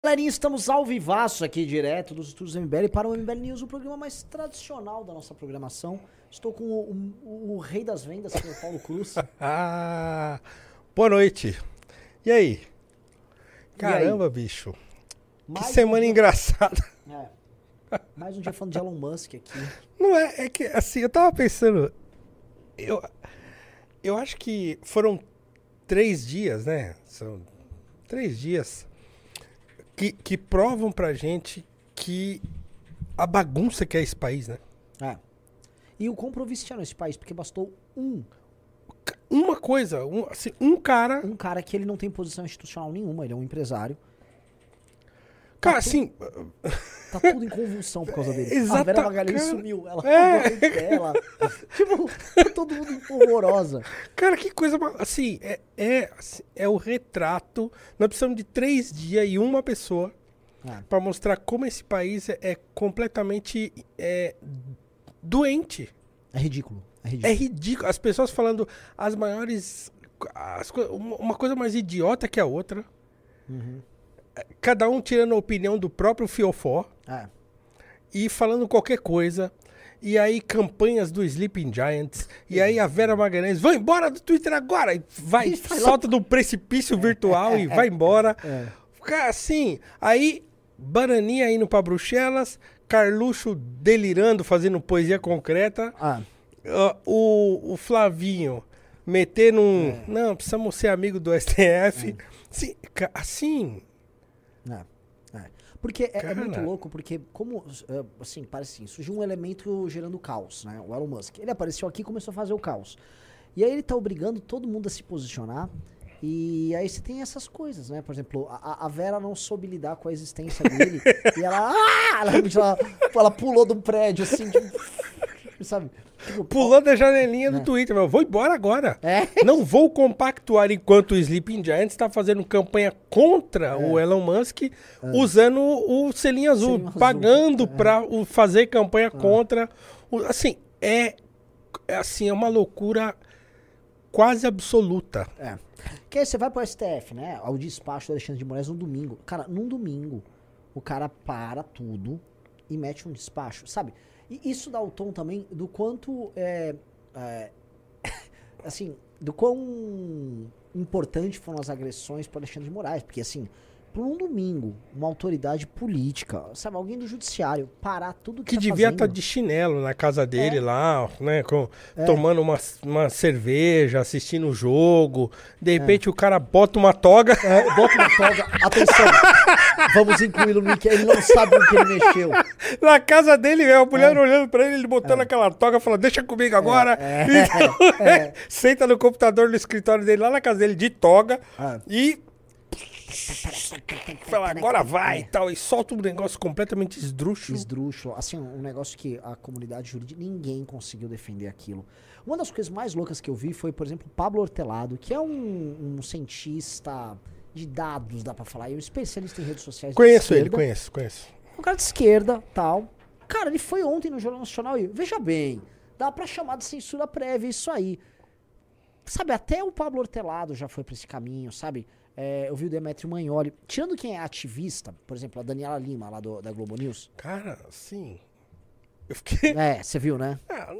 Galerinha, estamos ao vivaço aqui, direto dos estúdios MBL para o MBL News, o programa mais tradicional da nossa programação. Estou com o rei das vendas, que é o Paulo Cruz. Boa noite. E aí? E Caramba, aí? bicho. Mais Que semana um dia- engraçada. Mais um dia falando de Elon Musk aqui. Não é que assim, eu tava pensando. Eu acho que foram 3 dias, né? São 3 dias que provam pra gente que a bagunça que é esse país, né? E o quão provinciano é esse país, porque bastou Uma coisa, um cara. um cara que ele não tem posição institucional nenhuma, ele é um empresário. Cara, assim. Tá tudo em convulsão por causa dele. Exata, A Vera Magalhães cara. sumiu, ela pagou dela. Tipo, tá todo mundo empolvorosa. Cara, que coisa. Assim, é o retrato. Nós precisamos de 3 dias e uma pessoa pra mostrar como esse país é completamente doente. É ridículo. É ridículo. As pessoas falando as maiores. Uma coisa mais idiota que a outra. Cada um tirando a opinião do próprio fiofó. E falando qualquer coisa. E aí campanhas do Sleeping Giants. E aí a Vera Magalhães, vai embora do Twitter agora. E vai, solta do precipício virtual e vai embora. Fica assim. Aí, Bananinha indo pra Bruxelas. Carluxo delirando, fazendo poesia concreta. O Flavinho metendo um... Não, precisamos ser amigo do STF. Assim... Porque é muito louco, porque como, assim, parece assim, surgiu um elemento gerando caos, né? O Elon Musk. Ele apareceu aqui e começou a fazer o caos. E aí ele tá obrigando todo mundo a se posicionar. E aí você tem essas coisas, né? Por exemplo, a Vera não soube lidar com a existência dele. E ela pulou do prédio, assim, tipo, sabe? Tipo, pulando a janelinha do Twitter. Eu vou embora agora. Não vou compactuar enquanto o Sleeping Giants está fazendo campanha contra o Elon Musk, usando o selinho azul, pagando para fazer campanha contra. Assim, é uma loucura quase absoluta. Que aí você vai pro STF, né? Ao despacho do Alexandre de Moraes no domingo. Cara, num domingo, o cara para tudo e mete um despacho, sabe? E isso dá o tom também do quanto assim, do quão importante foram as agressões pro Alexandre de Moraes. Porque, assim, por um domingo, uma autoridade política, sabe, alguém do judiciário, parar tudo que tá devia fazendo. estar de chinelo na casa dele lá, né? Tomando uma cerveja, assistindo o jogo. De repente o cara bota uma toga. Bota uma toga. Atenção, vamos incluí-lo no link. Ele não sabe o que ele mexeu. Na casa dele, a mulher olhando pra ele botando aquela toga, falando, deixa comigo agora. Então, senta no computador no escritório dele, lá na casa dele, de toga, e fala, agora vai e tal, e solta um negócio completamente esdrúxulo. Esdrúxulo, assim, um negócio que a comunidade jurídica, ninguém conseguiu defender aquilo. Uma das coisas mais loucas que eu vi foi, por exemplo, o Pablo Hortelado, que é um cientista de dados, dá pra falar, e um especialista em redes sociais. Conheço ele, conheço. Um cara de esquerda, tal. Cara, ele foi ontem no Jornal Nacional e, veja bem, dá pra chamar de censura prévia isso aí. Sabe, até o Pablo Hortelado já foi pra esse caminho, sabe? Eu vi o Demetrio Magnoli. Tirando quem é ativista, por exemplo, a Daniela Lima, lá da Globo News. Cara, assim... Eu fiquei... Você viu, né?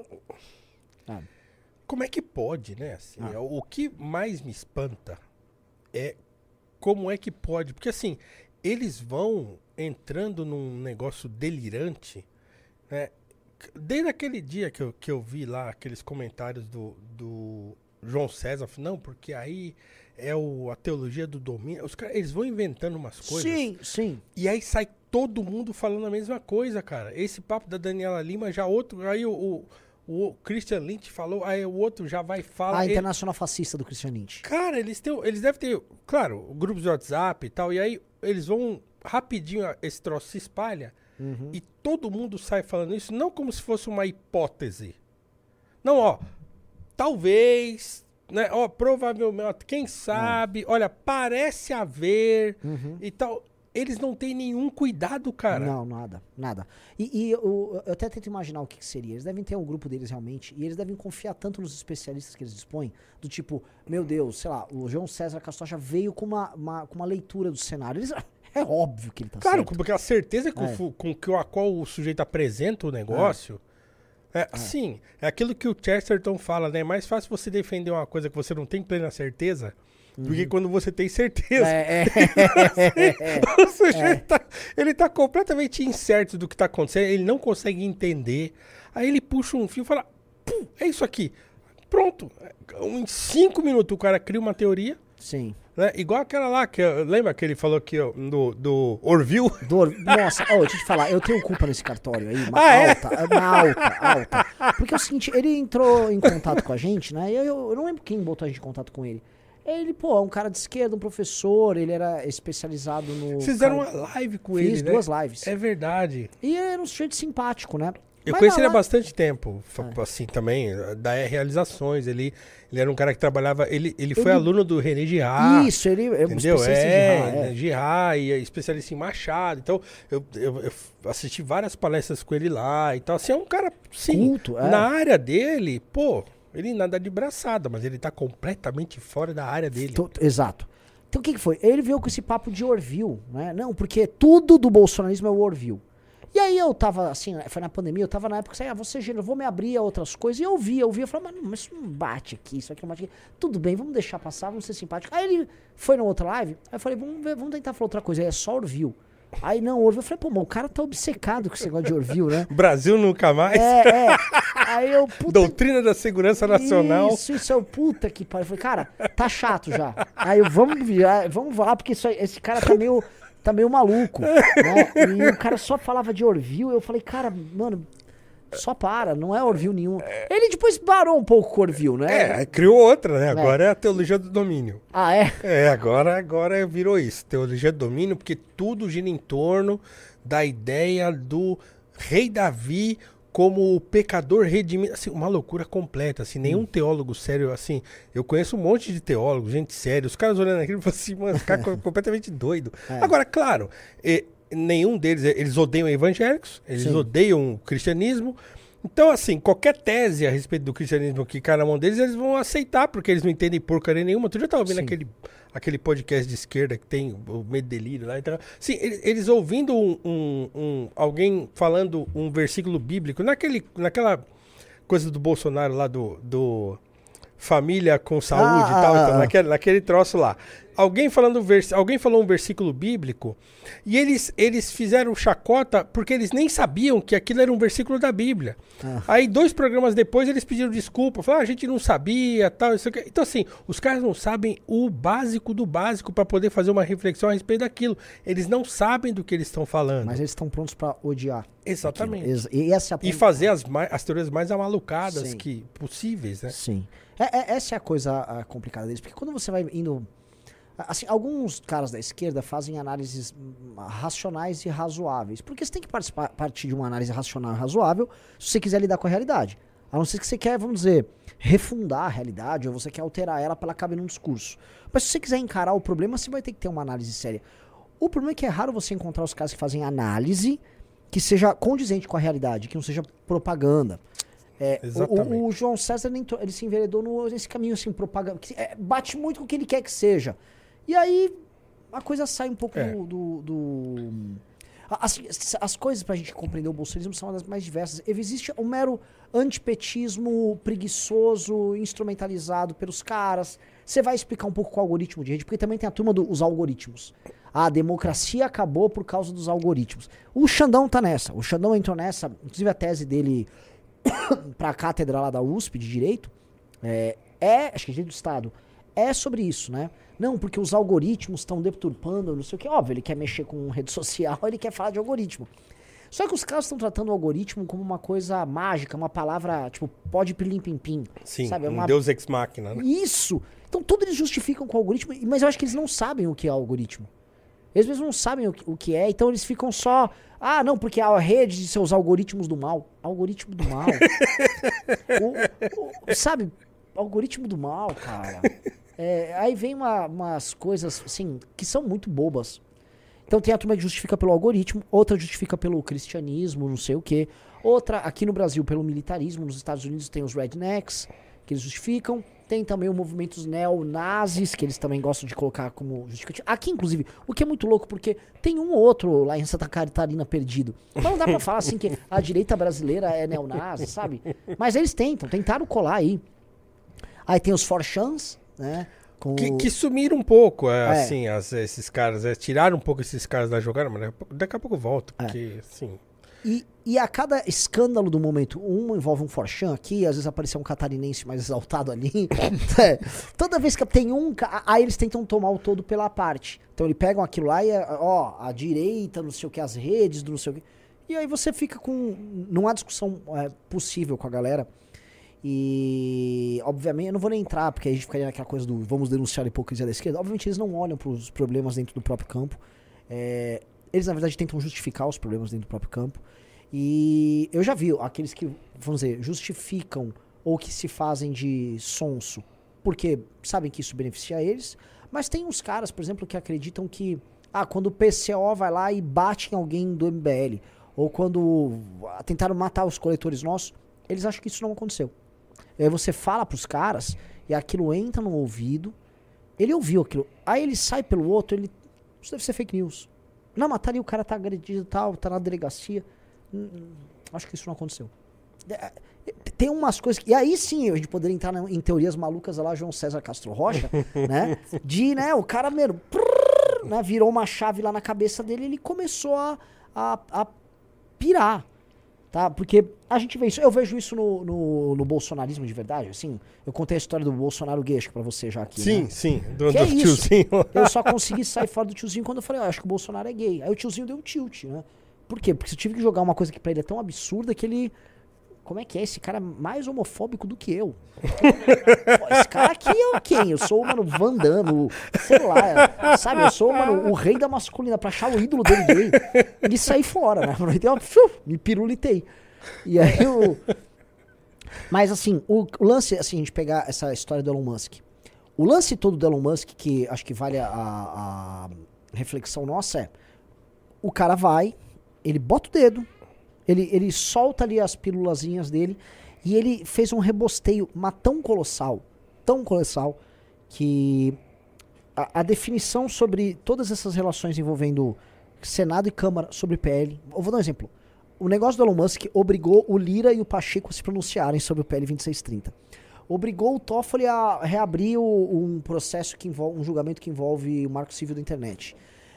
Como é que pode, né? Assim, o que mais me espanta é como é que pode. Porque, assim, eles vão entrando num negócio delirante, né? Desde aquele dia que eu vi lá aqueles comentários do João César, não, porque aí a teologia do domínio. Os caras, eles vão inventando umas coisas. Sim. E aí sai todo mundo falando a mesma coisa, cara. Esse papo da Daniela Lima, já outro. Aí o Christian Lynch falou, aí o outro já vai falar. A Internacional Fascista do Christian Lynch. Cara, eles devem ter, claro, grupos de WhatsApp e tal. E aí eles vão rapidinho, esse troço se espalha. E todo mundo sai falando isso, não como se fosse uma hipótese. Não, talvez, né? Provavelmente, quem sabe, olha, parece haver e tal. Eles não têm nenhum cuidado, cara. Não, nada. E eu até tento imaginar o que seria. Eles devem ter um grupo deles realmente, e eles devem confiar tanto nos especialistas que eles dispõem, do tipo, meu Deus, sei lá, o João César Castocha veio com uma leitura do cenário. É óbvio que ele tá Claro, certo. porque a certeza com a qual o sujeito apresenta o negócio... Sim, é aquilo que o Chesterton fala, né? É mais fácil você defender uma coisa que você não tem plena certeza do que quando você tem certeza. O sujeito ele tá completamente incerto do que tá acontecendo, ele não consegue entender. Aí ele puxa um fio e fala, pum, é isso aqui. Pronto. Em 5 minutos o cara cria uma teoria. Sim. Né? Igual aquela lá, lembra que ele falou aqui do Orville? Nossa, deixa eu te falar, eu tenho culpa nesse cartório aí, alta. Porque é o seguinte, ele entrou em contato com a gente, né? Eu não lembro quem botou a gente em contato com ele. Ele, é um cara de esquerda, um professor, ele era especializado no... Fizeram uma live com ele, Fiz 2 lives. É verdade. E ele era um sujeito simpático, né? Eu conheci ele há bastante tempo, assim, também, da Realizações, ele era um cara que trabalhava, ele foi aluno do René Girard. Isso, ele é um especialista em Girard, e é especialista em Machado, então eu assisti várias palestras com ele lá, então assim, é um cara, sim, culto, na área dele, ele nada de braçada, mas ele tá completamente fora da área dele. Exato. Então o que foi? Ele veio com esse papo de Orville, né? Não, porque tudo do bolsonarismo é o Orville. E aí eu tava, assim, foi na pandemia, eu tava na época, vou ser gênero, vou me abrir a outras coisas, e eu via, eu falava, mas isso não bate aqui, isso aqui não bate aqui. Tudo bem, vamos deixar passar, vamos ser simpáticos. Aí ele foi na outra live, aí eu falei, vamos tentar falar outra coisa, aí é só Orville. Aí não, Orville, eu falei, mas o cara tá obcecado com esse negócio de Orville, né? Brasil nunca mais. Aí eu, Doutrina da Segurança Nacional. Isso é o puta que pariu. Eu falei, cara, tá chato já. Aí eu, vamos lá, porque esse cara tá meio maluco, né? E o cara só falava de Orville, eu falei, cara, mano, só para, não é Orville nenhum. Ele depois parou um pouco com Orville, né? Criou outra, né? Agora é a teologia do domínio. Ah, é? Agora virou isso, teologia do domínio, porque tudo gira em torno da ideia do rei Davi como o pecador redimido, assim, uma loucura completa, assim, nenhum teólogo sério, assim, eu conheço um monte de teólogos, gente séria, os caras olhando aquilo e falam assim, mano, esse cara é completamente doido. Agora, claro, nenhum deles, eles odeiam evangélicos, eles odeiam o cristianismo, então, assim, qualquer tese a respeito do cristianismo que cai na mão deles, eles vão aceitar, porque eles não entendem porcaria nenhuma. Tu já tava ouvindo aquele podcast de esquerda que tem o Medelírio lá. Então, sim, eles ouvindo alguém falando um versículo bíblico, naquela coisa do Bolsonaro lá do família com saúde e tal, então, naquele troço lá. Alguém falou um versículo bíblico e eles fizeram chacota porque eles nem sabiam que aquilo era um versículo da Bíblia. Aí 2 programas depois eles pediram desculpa, falaram, a gente não sabia, tal, isso aqui. Então assim, os caras não sabem o básico do básico para poder fazer uma reflexão a respeito daquilo. Eles não sabem do que eles estão falando. Mas eles estão prontos para odiar. Exatamente. E fazer as teorias mais amalucadas possíveis, né? Sim. Essa é a coisa complicada deles, porque quando você vai indo... Assim, alguns caras da esquerda fazem análises racionais e razoáveis, porque você tem que partir de uma análise racional e razoável se você quiser lidar com a realidade. A não ser que você quer, vamos dizer, refundar a realidade, ou você quer alterar ela para ela caber num discurso. Mas se você quiser encarar o problema, você vai ter que ter uma análise séria. O problema é que é raro você encontrar os caras que fazem análise que seja condizente com a realidade, que não seja propaganda. O João César ele se enveredou nesse caminho assim, propaganda, que bate muito com o que ele quer que seja. E aí a coisa sai um pouco as coisas pra gente compreender o bolsonarismo são das mais diversas. Existe um mero antipetismo preguiçoso, instrumentalizado pelos caras. Você vai explicar um pouco com o algoritmo de rede, porque também tem a turma dos algoritmos. A democracia acabou por causa dos algoritmos. O Xandão tá nessa. O Xandão entrou nessa, inclusive a tese dele pra cátedra lá da USP de Direito, acho que é Direito do Estado, é sobre isso, né? Não, porque os algoritmos estão deturpando, não sei o que. Óbvio, ele quer mexer com rede social, ele quer falar de algoritmo. Só que os caras estão tratando o algoritmo como uma coisa mágica, uma palavra, tipo, pode pilim-pim-pim. Sim, sabe? Deus ex machina, né? Isso! Então tudo eles justificam com o algoritmo, mas eu acho que eles não sabem o que é algoritmo. Eles mesmos não sabem o que é, então eles ficam só... Ah, não, porque a rede de seus algoritmos do mal. Algoritmo do mal. Sabe? Algoritmo do mal, cara. Aí vem umas coisas, assim, que são muito bobas. Então tem a turma que justifica pelo algoritmo, outra justifica pelo cristianismo, não sei o quê. Outra, aqui no Brasil, pelo militarismo. Nos Estados Unidos tem os rednecks, que eles justificam. Tem também os movimentos neonazis, que eles também gostam de colocar como justificativo. Aqui, inclusive, o que é muito louco, porque tem um ou outro lá em Santa Catarina perdido. Mas não dá pra falar assim que a direita brasileira é neonazi, sabe? Mas eles tentaram colar aí. Aí tem os forchans, né? Que sumiram um pouco, assim, esses caras. Tiraram um pouco esses caras da jogada, mas daqui a pouco volta, porque, assim... E a cada escândalo do momento, envolve um forchan aqui, às vezes apareceu um catarinense mais exaltado ali. Toda vez que tem aí eles tentam tomar o todo pela parte. Então eles pegam aquilo lá e, a direita, não sei o que, as redes, não sei o que. E aí você fica não há discussão possível com a galera. E, obviamente, eu não vou nem entrar, porque a gente ficaria naquela coisa do vamos denunciar a hipocrisia da esquerda. Obviamente eles não olham para os problemas dentro do próprio campo. Eles, na verdade, tentam justificar os problemas dentro do próprio campo. E eu já vi aqueles que, vamos dizer, justificam ou que se fazem de sonso porque sabem que isso beneficia eles. Mas tem uns caras, por exemplo, que acreditam que quando o PCO vai lá e bate em alguém do MBL, ou quando tentaram matar os coletores nossos, eles acham que isso não aconteceu. E aí você fala pros caras e aquilo entra no ouvido, ele ouviu aquilo, aí ele sai pelo outro, isso deve ser fake news. Não, mas tá ali, o cara tá agredido e tal, tá na delegacia. Acho que isso não aconteceu. Tem umas coisas e aí sim a gente poderia entrar em teorias malucas lá, João César Castro Rocha, né? O cara mesmo virou uma chave lá na cabeça dele e ele começou a pirar. Tá? Porque a gente vê isso, eu vejo isso no bolsonarismo de verdade, assim. Eu contei a história do Bolsonaro gay, acho que pra você já aqui. Sim, né? sim, do é tiozinho. Eu só consegui sair fora do tiozinho quando eu falei, acho que o Bolsonaro é gay. Aí o tiozinho deu um tilt, né? Por quê? Porque eu tive que jogar uma coisa que pra ele é tão absurda que ele... Como é que é? Esse cara é mais homofóbico do que eu. Pô, esse cara aqui é quem? Eu sou, mano, Van Damme, sei lá, sabe? Eu sou, mano, o rei da masculina. Pra achar o ídolo dele gay, ele sair fora, né? Me pirulitei. E aí Mas assim, o lance, assim, a gente pegar essa história do Elon Musk. O lance todo do Elon Musk, que acho que vale a reflexão nossa, o cara vai, ele bota o dedo, ele solta ali as pílulazinhas dele e ele fez um rebosteio, mas tão colossal, que a definição sobre todas essas relações envolvendo Senado e Câmara sobre PL... Eu vou dar um exemplo. O negócio do Elon Musk obrigou o Lira e o Pacheco a se pronunciarem sobre o PL 2630. Obrigou o Toffoli a reabrir um processo que envolve, um julgamento que envolve o Marco Civil da Internet.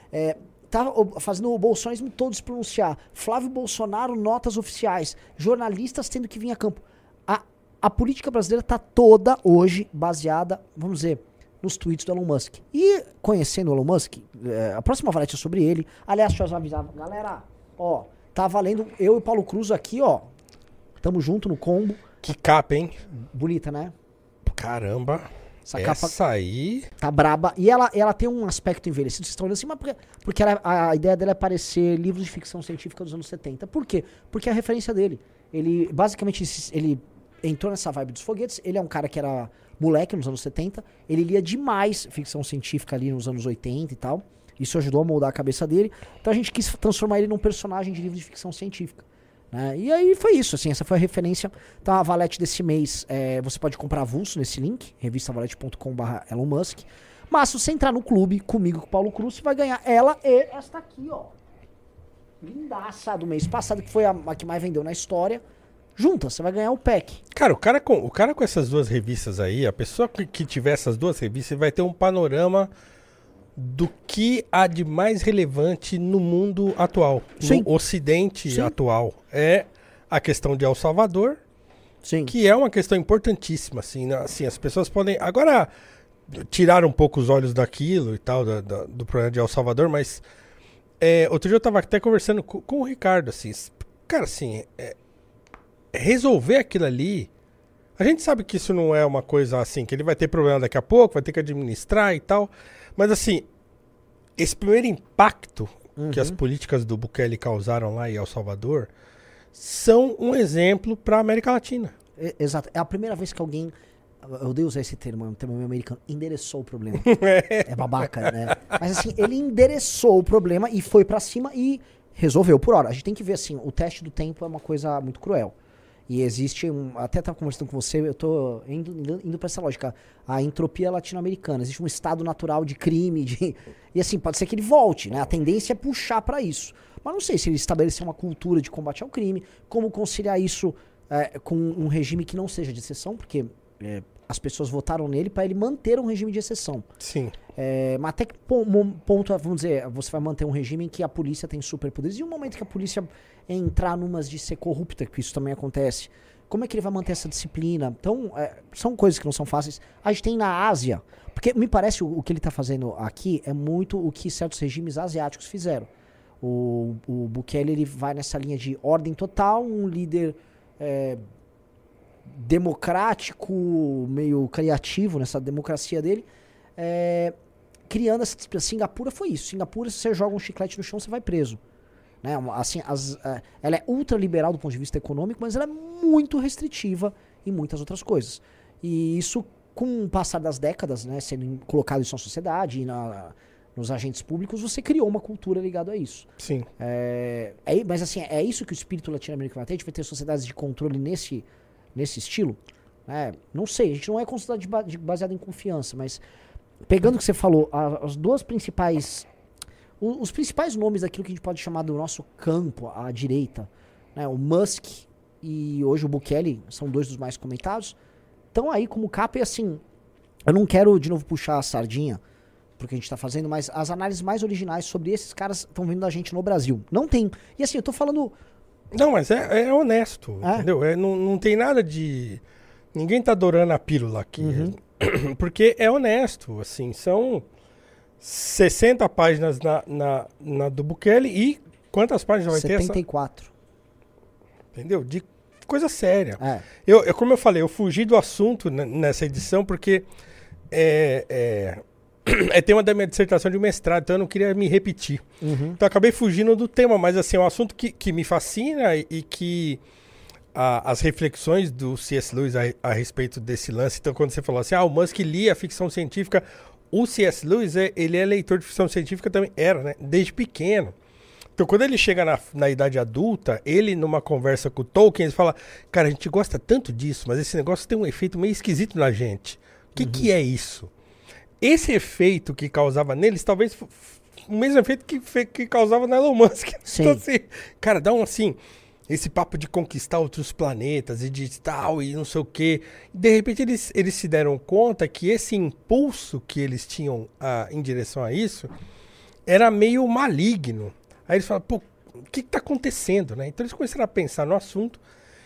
Tá fazendo o bolsonarismo todo se pronunciar. Flávio Bolsonaro, notas oficiais. Jornalistas tendo que vir a campo. A política brasileira está toda hoje baseada, vamos dizer, nos tweets do Elon Musk. E conhecendo o Elon Musk, a próxima valete é sobre ele. Aliás, deixa eu avisar, galera, tá valendo eu e o Paulo Cruz aqui, tamo junto no combo. Que capa, hein? Bonita, né? Caramba. Essa capa aí tá braba. E ela tem um aspecto envelhecido. Vocês estão olhando assim, mas porque a ideia dela é parecer livros de ficção científica dos anos 70. Por quê? Porque é a referência dele. Ele, basicamente, ele entrou nessa vibe dos foguetes. Ele é um cara que era moleque nos anos 70. Ele lia demais ficção científica ali nos anos 80 e tal. Isso ajudou a moldar a cabeça dele. Então a gente quis transformar ele num personagem de livro de ficção científica. E aí foi isso, assim, essa foi a referência. Então a valete desse mês, você pode comprar avulso nesse link, revistavalete.com/Elon Musk. Mas se você entrar no clube comigo, com o Paulo Cruz, você vai ganhar ela e esta aqui, lindaça do mês passado, que foi a que mais vendeu na história. Junta, você vai ganhar o pack. Cara, o cara com essas duas revistas aí, a pessoa que tiver essas duas revistas vai ter um panorama do que há de mais relevante no mundo atual, Sim. no ocidente Sim. atual. É a questão de El Salvador, Sim. que é uma questão importantíssima, assim, né? Assim, as pessoas podem agora tirar um pouco os olhos daquilo e tal, do problema de El Salvador, mas outro dia eu tava até conversando com o Ricardo, assim, cara, assim, resolver aquilo ali, a gente sabe que isso não é uma coisa assim, que ele vai ter problema daqui a pouco, vai ter que administrar e tal, mas assim, esse primeiro impacto que as políticas do Bukele causaram lá em El Salvador são um exemplo para a América Latina. Exato. É a primeira vez que alguém, eu odeio usar esse termo, é um termo meio americano, endereçou o problema. É babaca, né? Mas assim, ele endereçou o problema e foi pra cima e resolveu por hora. A gente tem que ver assim, o teste do tempo é uma coisa muito cruel. E existe, até estava conversando com você, eu estou indo para essa lógica, a entropia latino-americana. Existe um estado natural de crime, e assim, pode ser que ele volte, né? A tendência é puxar para isso. Mas não sei se ele estabelecer uma cultura de combate ao crime, como conciliar isso com um regime que não seja de exceção, porque as pessoas votaram nele para ele manter um regime de exceção. Sim. Mas até que ponto, vamos dizer, você vai manter um regime em que a polícia tem superpoderes, e um momento que a polícia entrar numas de ser corrupta, que isso também acontece, como é que ele vai manter essa disciplina? Então, são coisas que não são fáceis. A gente tem na Ásia, porque me parece o que ele está fazendo aqui é muito o que certos regimes asiáticos fizeram. O Bukele, ele vai nessa linha de ordem total, um líder democrático, meio criativo nessa democracia dele, criando essa disciplina. Singapura foi isso. Singapura, se você joga um chiclete no chão, você vai preso. Né? Assim, ela é ultraliberal do ponto de vista econômico, mas ela é muito restritiva em muitas outras coisas. E isso, com o passar das décadas, né, sendo colocado isso na sociedade e nos agentes públicos, você criou uma cultura ligada a isso. Sim. Mas assim, é isso que o espírito latino-americano vai ter? A gente vai ter sociedades de controle nesse estilo? Não sei, a gente não é considerado baseado em confiança, mas pegando o que você falou, as duas principais... Os principais nomes daquilo que a gente pode chamar do nosso campo, à direita, né, o Musk e hoje o Bukele, são dois dos mais comentados, estão aí como capa. E assim, eu não quero de novo puxar a sardinha pro que a gente tá fazendo, mas as análises mais originais sobre esses caras estão vindo da gente no Brasil. Não tem. E assim, eu tô falando... Não, mas é honesto, entendeu? Não tem nada de... Ninguém tá adorando a pílula aqui. Uhum. Porque é honesto, assim, são 60 páginas na do Bukele e quantas páginas vai 74. ter? 74. Entendeu? De coisa séria. Como eu falei, eu fugi do assunto nessa edição porque é tema da minha dissertação de mestrado, então eu não queria me repetir. Uhum. Então eu acabei fugindo do tema, mas assim, é um assunto que me fascina e que as reflexões do C.S. Lewis a respeito desse lance. Então quando você falou assim, o Musk lia ficção científica, o C.S. Lewis, ele é leitor de ficção científica também, né? Desde pequeno. Então quando ele chega na idade adulta, ele numa conversa com o Tolkien, ele fala, cara, a gente gosta tanto disso, mas esse negócio tem um efeito meio esquisito na gente. O que é isso? Esse efeito que causava neles, talvez o mesmo efeito que causava no Elon Musk. Sim. Então assim, cara, dá esse papo de conquistar outros planetas e de tal e não sei o quê. De repente eles se deram conta que esse impulso que eles tinham em direção a isso era meio maligno. Aí eles falaram, o que tá acontecendo, né? Então eles começaram a pensar no assunto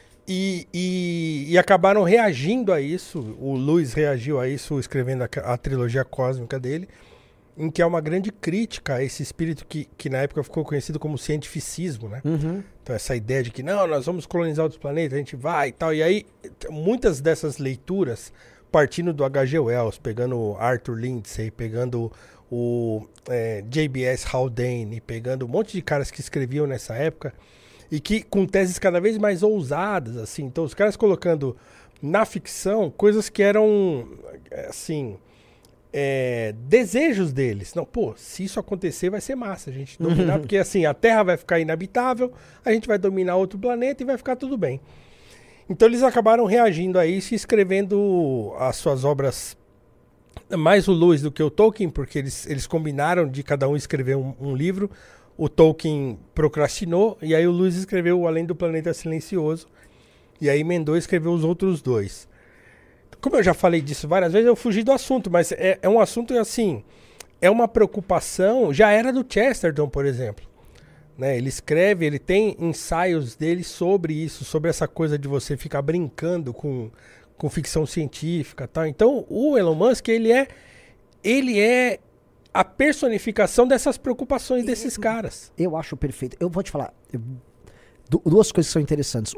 e acabaram reagindo a isso. O Lewis reagiu a isso escrevendo a trilogia cósmica dele, em que é uma grande crítica a esse espírito que na época ficou conhecido como cientificismo, né? Uhum. Então essa ideia de que não, nós vamos colonizar outros planetas, a gente vai e tal. E aí muitas dessas leituras partindo do H.G. Wells, pegando Arthur Lindsay, pegando o J.B.S. Haldane, pegando um monte de caras que escreviam nessa época e que com teses cada vez mais ousadas, assim. Então os caras colocando na ficção coisas que eram, assim, desejos deles. Não, se isso acontecer vai ser massa a gente dominar, porque assim, a Terra vai ficar inabitável, a gente vai dominar outro planeta e vai ficar tudo bem. Então eles acabaram reagindo a isso e escrevendo as suas obras, mais o Lewis do que o Tolkien, porque eles combinaram de cada um escrever um livro. O Tolkien procrastinou, e aí o Lewis escreveu Além do Planeta Silencioso, e aí emendou e escreveu os outros dois. Como eu já falei disso várias vezes, eu fugi do assunto, mas é um assunto, assim, é uma preocupação, já era do Chesterton, por exemplo. Né? Ele escreve, ele tem ensaios dele sobre isso, sobre essa coisa de você ficar brincando com ficção científica e tal. Então, o Elon Musk, ele é a personificação dessas preocupações desses caras. Eu acho perfeito. Eu vou te falar, duas coisas que são interessantes.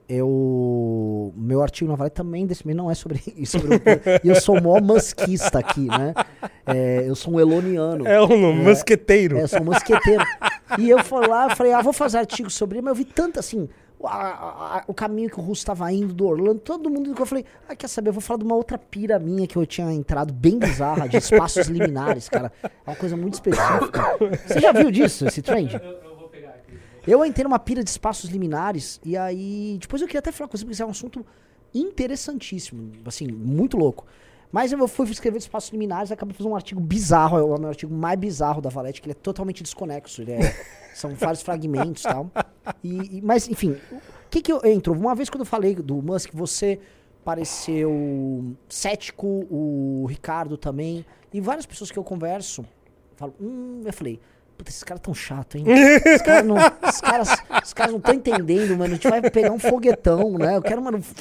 Meu artigo na Valete também desse mês não é sobre isso. E eu sou o maior musquista aqui, né? Eu sou um eloniano. É um musqueteiro. Eu sou um musqueteiro. E eu fui lá, falei, vou fazer artigo sobre ele, mas eu vi tanto assim, o caminho que o Russo estava indo do Orlando, todo mundo que eu falei, quer saber, eu vou falar de uma outra pira minha que eu tinha entrado, bem bizarra, de espaços liminares, cara. É uma coisa muito específica. Você já viu disso, esse trend? Eu vou pegar aqui. Eu entrei numa pira de espaços liminares, e aí... Depois eu queria até falar com você, porque isso é um assunto interessantíssimo, assim, muito louco. Mas eu fui escrever de espaços liminares e acabei fazendo um artigo bizarro, é o meu artigo mais bizarro da Valete, que ele é totalmente desconexo, são vários fragmentos e tal. Mas, enfim, o que eu entro? Uma vez quando eu falei do Musk, você pareceu cético, o Ricardo também, e várias pessoas que eu converso, falam, eu falei, puta, esses caras tão chato, hein? Os caras não estão entendendo, mano, a gente vai pegar um foguetão, né? Eu quero, mano...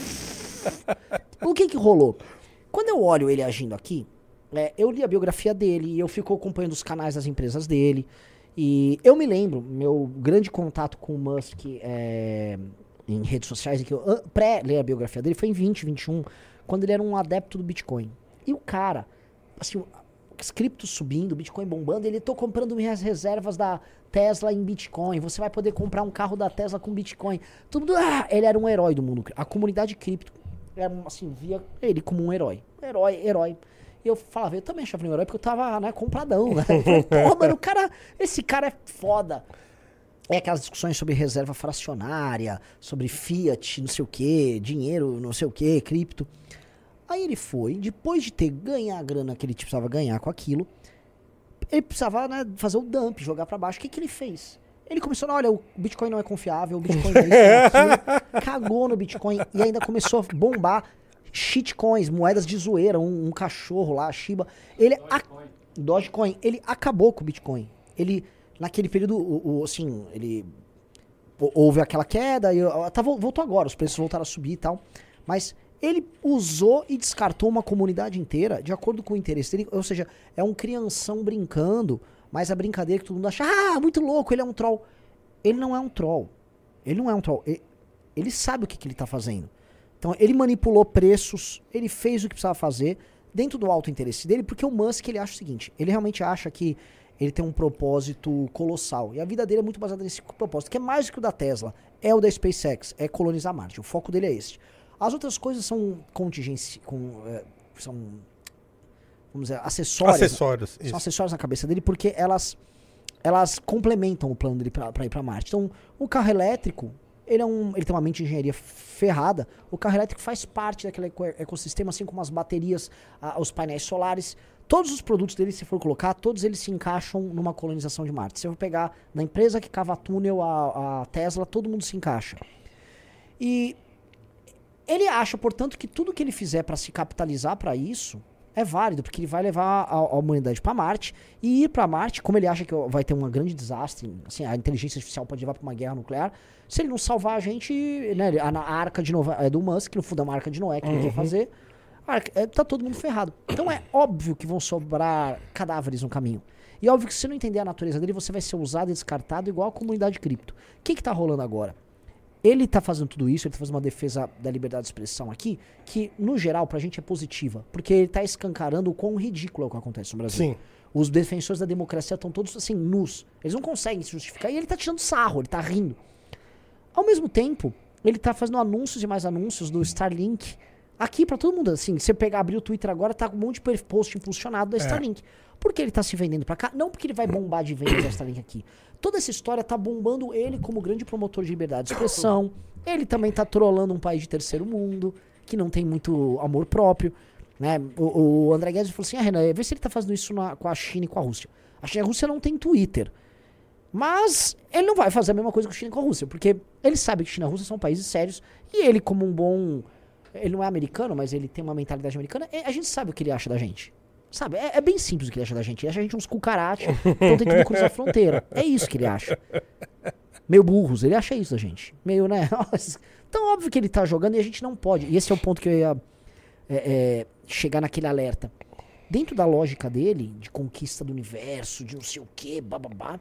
O que rolou? Quando eu olho ele agindo aqui, eu li a biografia dele, eu fico acompanhando os canais das empresas dele, e eu me lembro, meu grande contato com o Musk em redes sociais, em que eu pré-ler a biografia dele, foi em 2021, quando ele era um adepto do Bitcoin. E o cara, assim, as criptos subindo, Bitcoin bombando, ele tô comprando minhas reservas da Tesla em Bitcoin, você vai poder comprar um carro da Tesla com Bitcoin. Tudo, ele era um herói do mundo. A comunidade cripto, assim, via ele como um herói. Herói. E eu falava, eu também achava ele um herói, porque eu tava, né, compradão, né? Eu falei, porra, mano, esse cara é foda. Aquelas discussões sobre reserva fracionária, sobre fiat, não sei o que, dinheiro, não sei o que, cripto. Aí ele foi, depois de ganhar a grana que ele precisava ganhar com aquilo, ele precisava, né, fazer o dump, jogar pra baixo. O que ele fez? Ele começou, olha, o Bitcoin não é confiável, o Bitcoin não é isso, não é aquilo, cagou no Bitcoin e ainda começou a bombar shitcoins, moedas de zoeira, um cachorro lá, Shiba. Dogecoin, ele acabou com o Bitcoin. Ele, naquele período, assim, ele houve aquela queda, voltou agora, os preços voltaram a subir e tal, mas ele usou e descartou uma comunidade inteira de acordo com o interesse dele, ou seja, é um crianção brincando, mas a brincadeira que todo mundo acha, muito louco, ele é um troll. Ele não é um troll. Ele sabe o que ele tá fazendo. Então, ele manipulou preços, ele fez o que precisava fazer dentro do alto interesse dele, porque o Musk, ele acha o seguinte, ele realmente acha que ele tem um propósito colossal. E a vida dele é muito baseada nesse propósito, que é mais do que o da Tesla, é o da SpaceX, é colonizar Marte. O foco dele é esse. As outras coisas são contingência, são, vamos dizer, acessórios. São acessórios na cabeça dele, porque elas complementam o plano dele para ir para Marte. Então, o carro elétrico, ele tem uma mente de engenharia ferrada. O carro elétrico faz parte daquele ecossistema, assim como as baterias, os painéis solares. Todos os produtos dele, se for colocar, todos eles se encaixam numa colonização de Marte. Se eu pegar da empresa que cava túnel, a Tesla, todo mundo se encaixa. E ele acha, portanto, que tudo que ele fizer para se capitalizar para isso é válido, porque ele vai levar a humanidade para Marte, e ir para Marte, como ele acha que vai ter um grande desastre, assim, a inteligência artificial pode levar para uma guerra nuclear, se ele não salvar a gente, né, a arca de Noé do Musk, no fundo é uma arca de Noé que ele quer fazer, tá todo mundo ferrado. Então é óbvio que vão sobrar cadáveres no caminho. E é óbvio que se você não entender a natureza dele, você vai ser usado e descartado igual a comunidade cripto. O que tá rolando agora? Ele tá fazendo tudo isso, ele tá fazendo uma defesa da liberdade de expressão aqui, que, no geral, pra gente é positiva. Porque ele tá escancarando o quão ridículo é o que acontece no Brasil. Sim. Os defensores da democracia estão todos, assim, nus. Eles não conseguem se justificar e ele tá tirando sarro, ele tá rindo. Ao mesmo tempo, ele tá fazendo anúncios e mais anúncios do Starlink aqui pra todo mundo. Assim, você abrir o Twitter agora, tá com um monte de post impulsionado da Starlink. Por que ele tá se vendendo pra cá? Não porque ele vai bombar de vendas da Starlink aqui. Toda essa história tá bombando ele como grande promotor de liberdade de expressão. Ele também tá trolando um país de terceiro mundo, que não tem muito amor próprio. Né? O André Guedes falou assim, Renan, vê se ele tá fazendo isso com a China e com a Rússia. A China e a Rússia não tem Twitter. Mas ele não vai fazer a mesma coisa com a China e com a Rússia, porque ele sabe que China e a Rússia são países sérios, e ele como um bom... Ele não é americano, mas ele tem uma mentalidade americana, a gente sabe o que ele acha da gente. Sabe, é bem simples o que ele acha da gente. Ele acha a gente uns cucaracha, estão tentando cruzar a fronteira. É isso que ele acha. Meio burros, ele acha isso da gente. Meio, né? Então, óbvio que ele tá jogando e a gente não pode. E esse é o ponto que eu ia chegar naquele alerta. Dentro da lógica dele, de conquista do universo, de não sei o que, bababá,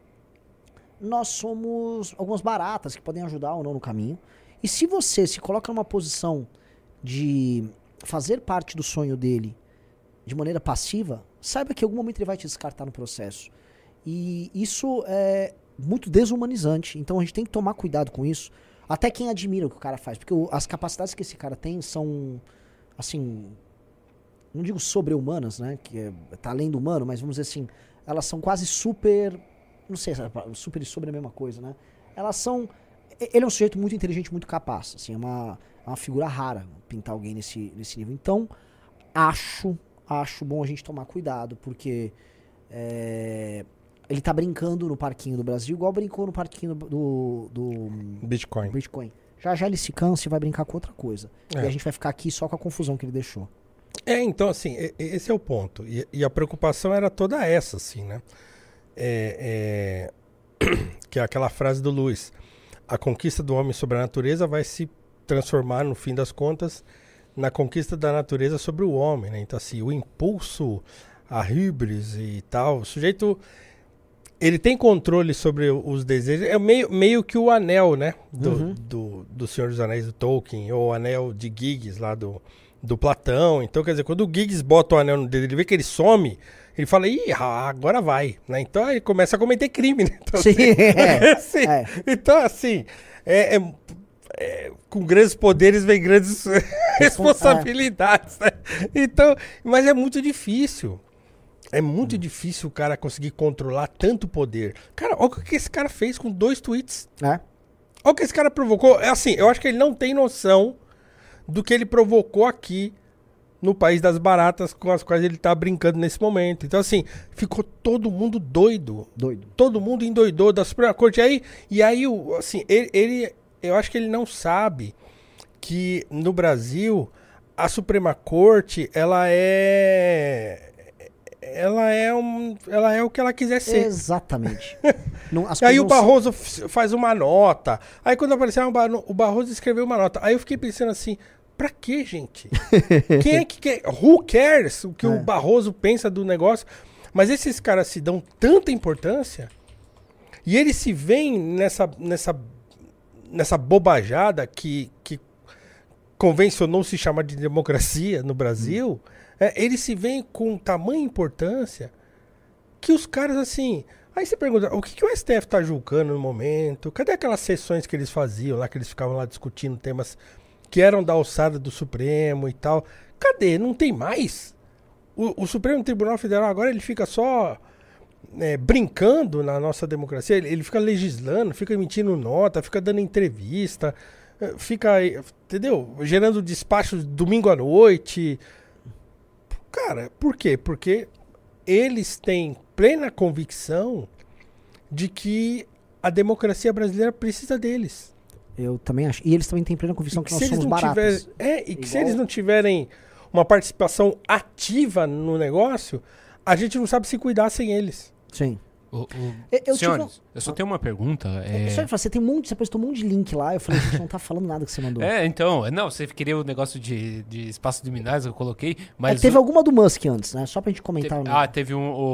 nós somos algumas baratas que podem ajudar ou não no caminho. E se você se coloca numa posição de fazer parte do sonho dele de maneira passiva, saiba que em algum momento ele vai te descartar no processo. E isso é muito desumanizante. Então a gente tem que tomar cuidado com isso. Até quem admira o que o cara faz. Porque as capacidades que esse cara tem são, assim, não digo sobre-humanas, né? Que tá além do humano, mas vamos dizer assim, elas são quase super... Não sei, super e sobre é a mesma coisa, né? elas são... Ele é um sujeito muito inteligente, muito capaz. Assim, é uma figura rara pintar alguém nesse nível. Então, acho bom a gente tomar cuidado, porque ele tá brincando no parquinho do Brasil, igual brincou no parquinho do Bitcoin. Já ele se cansa e vai brincar com outra coisa. E a gente vai ficar aqui só com a confusão que ele deixou. Então, assim, esse é o ponto. E a preocupação era toda essa, assim, né? Que é aquela frase do Lewis. A conquista do homem sobre a natureza vai se transformar, no fim das contas, na conquista da natureza sobre o homem, né? Então, assim, o impulso, a híbris e tal, o sujeito, ele tem controle sobre os desejos, é meio que o anel, né? Do Senhor dos Anéis do Tolkien, ou o anel de Giggs lá do Platão. Então, quer dizer, quando o Giggs bota o anel no dedo, ele vê que ele some, ele fala, ih, agora vai, né? Então ele começa a cometer crime, né? Então, sim, Então, assim, com grandes poderes vem grandes responsabilidades, né? Então, mas é muito difícil. É muito difícil o cara conseguir controlar tanto poder. Cara, olha o que esse cara fez com 2 tweets. Olha o que esse cara provocou. É assim, eu acho que ele não tem noção do que ele provocou aqui no País das Baratas, com as quais ele tá brincando nesse momento. Então, assim, ficou todo mundo doido. Todo mundo endoidou da Suprema Corte. E aí, assim, eu acho que ele não sabe que no Brasil a Suprema Corte, ela é o que ela quiser ser. Exatamente. Aí o Barroso faz uma nota. Aí quando apareceu o Barroso escreveu uma nota. Aí eu fiquei pensando assim, pra quê, gente? Quem é que quer? Who cares o que o Barroso pensa do negócio? Mas esses caras se dão tanta importância e eles se veem nessa bobajada que convencionou se chamar de democracia no Brasil. Eles se veem com tamanha importância que os caras, assim... Aí você pergunta, o que o STF tá julgando no momento? Cadê aquelas sessões que eles faziam lá, que eles ficavam lá discutindo temas que eram da alçada do Supremo e tal? Cadê? Não tem mais? O Supremo Tribunal Federal agora ele fica só brincando na nossa democracia, ele fica legislando, fica emitindo nota, fica dando entrevista, fica, entendeu? Gerando despachos domingo à noite... Cara, por quê? Porque eles têm plena convicção de que a democracia brasileira precisa deles. Eu também acho. E eles também têm plena convicção que nós somos baratas. Se eles não tiverem uma participação ativa no negócio, a gente não sabe se cuidar sem eles. Sim. Senhores, eu só tenho uma pergunta. Você postou um monte de link lá. Eu falei, a gente não tá falando nada que você mandou. Então. Não, você queria o negócio de espaço de Minas, eu coloquei. Mas teve alguma do Musk antes, né? Só pra gente comentar. Teve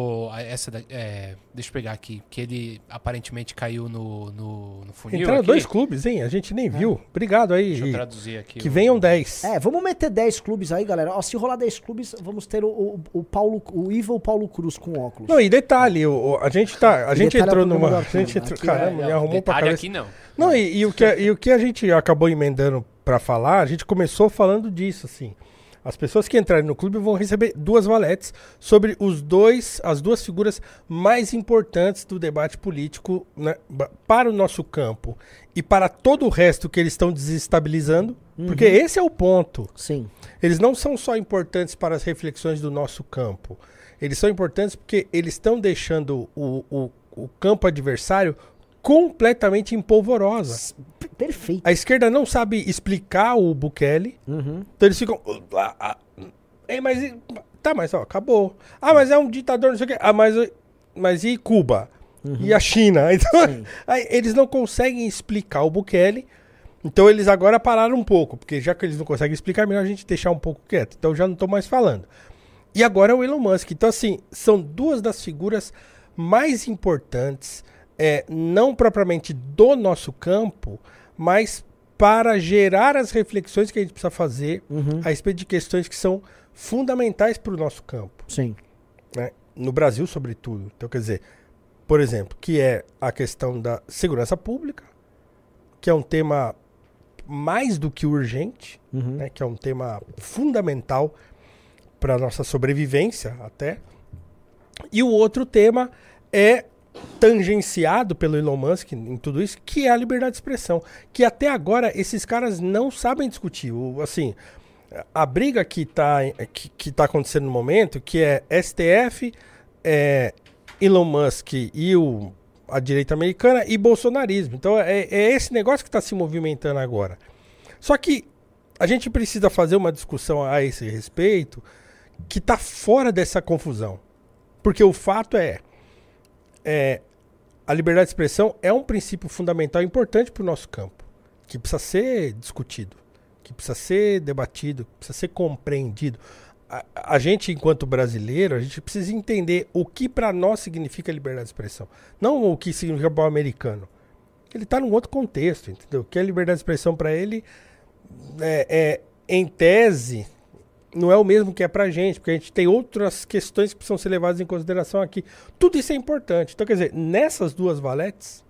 deixa eu pegar aqui. Que ele aparentemente caiu no funil. Entraram aqui. 2 clubes, hein? A gente nem viu. Obrigado aí. Deixa eu traduzir aqui. Que venham 10. Vamos meter 10 clubes aí, galera. Se rolar 10 clubes, vamos ter o Evil Paulo Cruz com óculos. Não, e detalhe, a gente entrou numa... Caramba, me arrumou pra cabeça. Aqui não. Não, e o que a gente acabou emendando pra falar, a gente começou falando disso, assim. As pessoas que entrarem no clube vão receber 2 valetes sobre as 2 figuras mais importantes do debate político, né, para o nosso campo e para todo o resto que eles estão desestabilizando, porque esse é o ponto. Sim. Eles não são só importantes para as reflexões do nosso campo. Eles são importantes porque eles estão deixando o campo adversário completamente empolvorosa. Perfeito. A esquerda não sabe explicar o Bukele. Então eles ficam... mas acabou. Mas é um ditador, não sei o quê. Mas e Cuba? E a China? Então, eles não conseguem explicar o Bukele. Então eles agora pararam um pouco. Porque já que eles não conseguem explicar, é melhor a gente deixar um pouco quieto. Então eu já não estou mais falando. E agora é o Elon Musk. Então, assim, são 2 das figuras mais importantes, não propriamente do nosso campo, mas para gerar as reflexões que a gente precisa fazer a respeito de questões que são fundamentais para o nosso campo. Sim. Né? No Brasil, sobretudo. Então, quer dizer, por exemplo, que é a questão da segurança pública, que é um tema mais do que urgente, né? Que é um tema fundamental para a nossa sobrevivência até. E o outro tema é tangenciado pelo Elon Musk em tudo isso, que é a liberdade de expressão. Que até agora esses caras não sabem discutir. Assim, a briga que tá acontecendo no momento, que é STF, Elon Musk e a direita americana e bolsonarismo. Então é esse negócio que está se movimentando agora. Só que a gente precisa fazer uma discussão a esse respeito que está fora dessa confusão. Porque o fato a liberdade de expressão é um princípio fundamental importante para o nosso campo, que precisa ser discutido, que precisa ser debatido, que precisa ser compreendido. A gente, enquanto brasileiro, a gente precisa entender o que para nós significa liberdade de expressão, não o que significa para o americano. Ele está num outro contexto, entendeu? O que é liberdade de expressão para ele em tese, não é o mesmo que é pra gente, porque a gente tem outras questões que precisam ser levadas em consideração aqui. Tudo isso é importante. Então, quer dizer, nessas duas valetes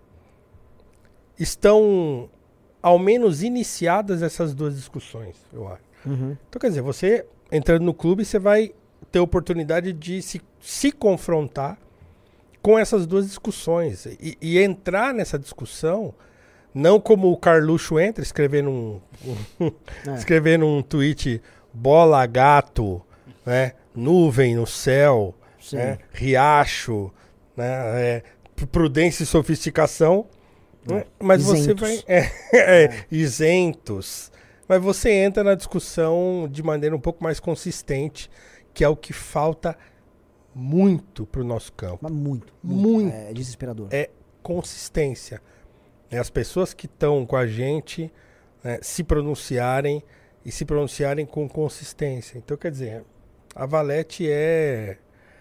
estão, ao menos, iniciadas essas duas discussões, eu acho. Uhum. Então, quer dizer, você entrando no clube, você vai ter oportunidade de se confrontar com essas duas discussões. E entrar nessa discussão, não como o Carluxo entra, escrevendo escrevendo um tweet... bola, gato, né? Nuvem no céu, né? Riacho, né? Prudência e sofisticação, né? Mas isentos. Você vai... isentos. Mas você entra na discussão de maneira um pouco mais consistente, que é o que falta muito para o nosso campo. Mas muito. É desesperador. É consistência. As pessoas que estão com a gente, né, se pronunciarem e se pronunciarem com consistência. Então, quer dizer, a Valete é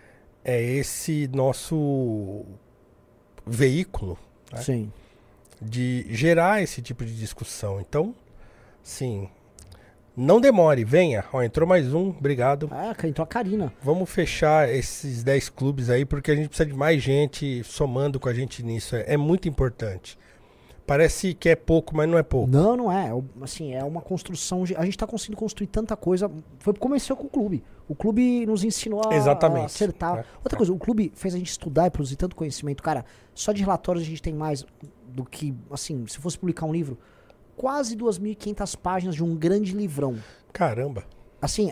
esse nosso veículo, né, Sim. de gerar esse tipo de discussão. Então, sim, não demore, venha. Ó, entrou mais um, obrigado. Entrou a Karina. Vamos fechar esses 10 clubes aí, porque a gente precisa de mais gente somando com a gente nisso. É muito importante. Parece que é pouco, mas não é pouco. Não, não é. Assim, é uma construção. A gente tá conseguindo construir tanta coisa. Começou com o clube. O clube nos ensinou a acertar. Outra coisa, o clube fez a gente estudar e produzir tanto conhecimento. Cara, só de relatórios a gente tem mais do que, assim, se fosse publicar um livro, quase 2.500 páginas de um grande livrão. Caramba. Assim,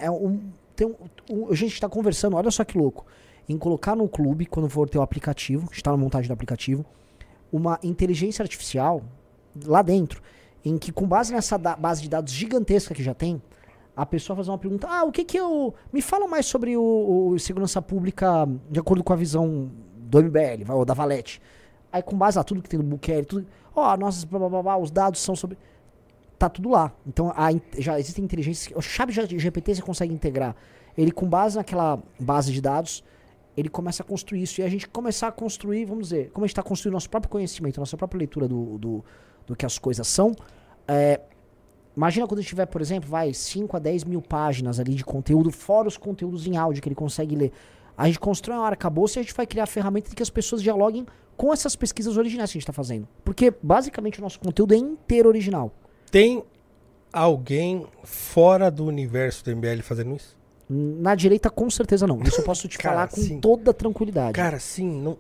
a gente tá conversando, olha só que louco, em colocar no clube, quando for ter o aplicativo, a gente tá na montagem do aplicativo, uma inteligência artificial lá dentro, em que com base nessa base de dados gigantesca que já tem, a pessoa fazer uma pergunta, me fala mais sobre o segurança pública de acordo com a visão do MBL, ou da Valete. Aí com base a tudo que tem no Bukele, tudo, os dados são sobre... Tá tudo lá. Então já existem inteligências, o chat GPT você consegue integrar. Ele com base naquela base de dados, ele começa a construir isso. E a gente começar a construir, vamos dizer, como a gente está construindo nosso próprio conhecimento, nossa própria leitura do que as coisas são. Imagina quando a gente tiver, por exemplo, 5 a 10 mil páginas ali de conteúdo, fora os conteúdos em áudio que ele consegue ler. A gente constrói um arcabouço e a gente vai criar a ferramenta de que as pessoas dialoguem com essas pesquisas originais que a gente está fazendo. Porque, basicamente, o nosso conteúdo é inteiro original. Tem alguém fora do universo do MBL fazendo isso? Na direita, com certeza não. Isso eu posso te falar com toda tranquilidade. Cara, sim. Não...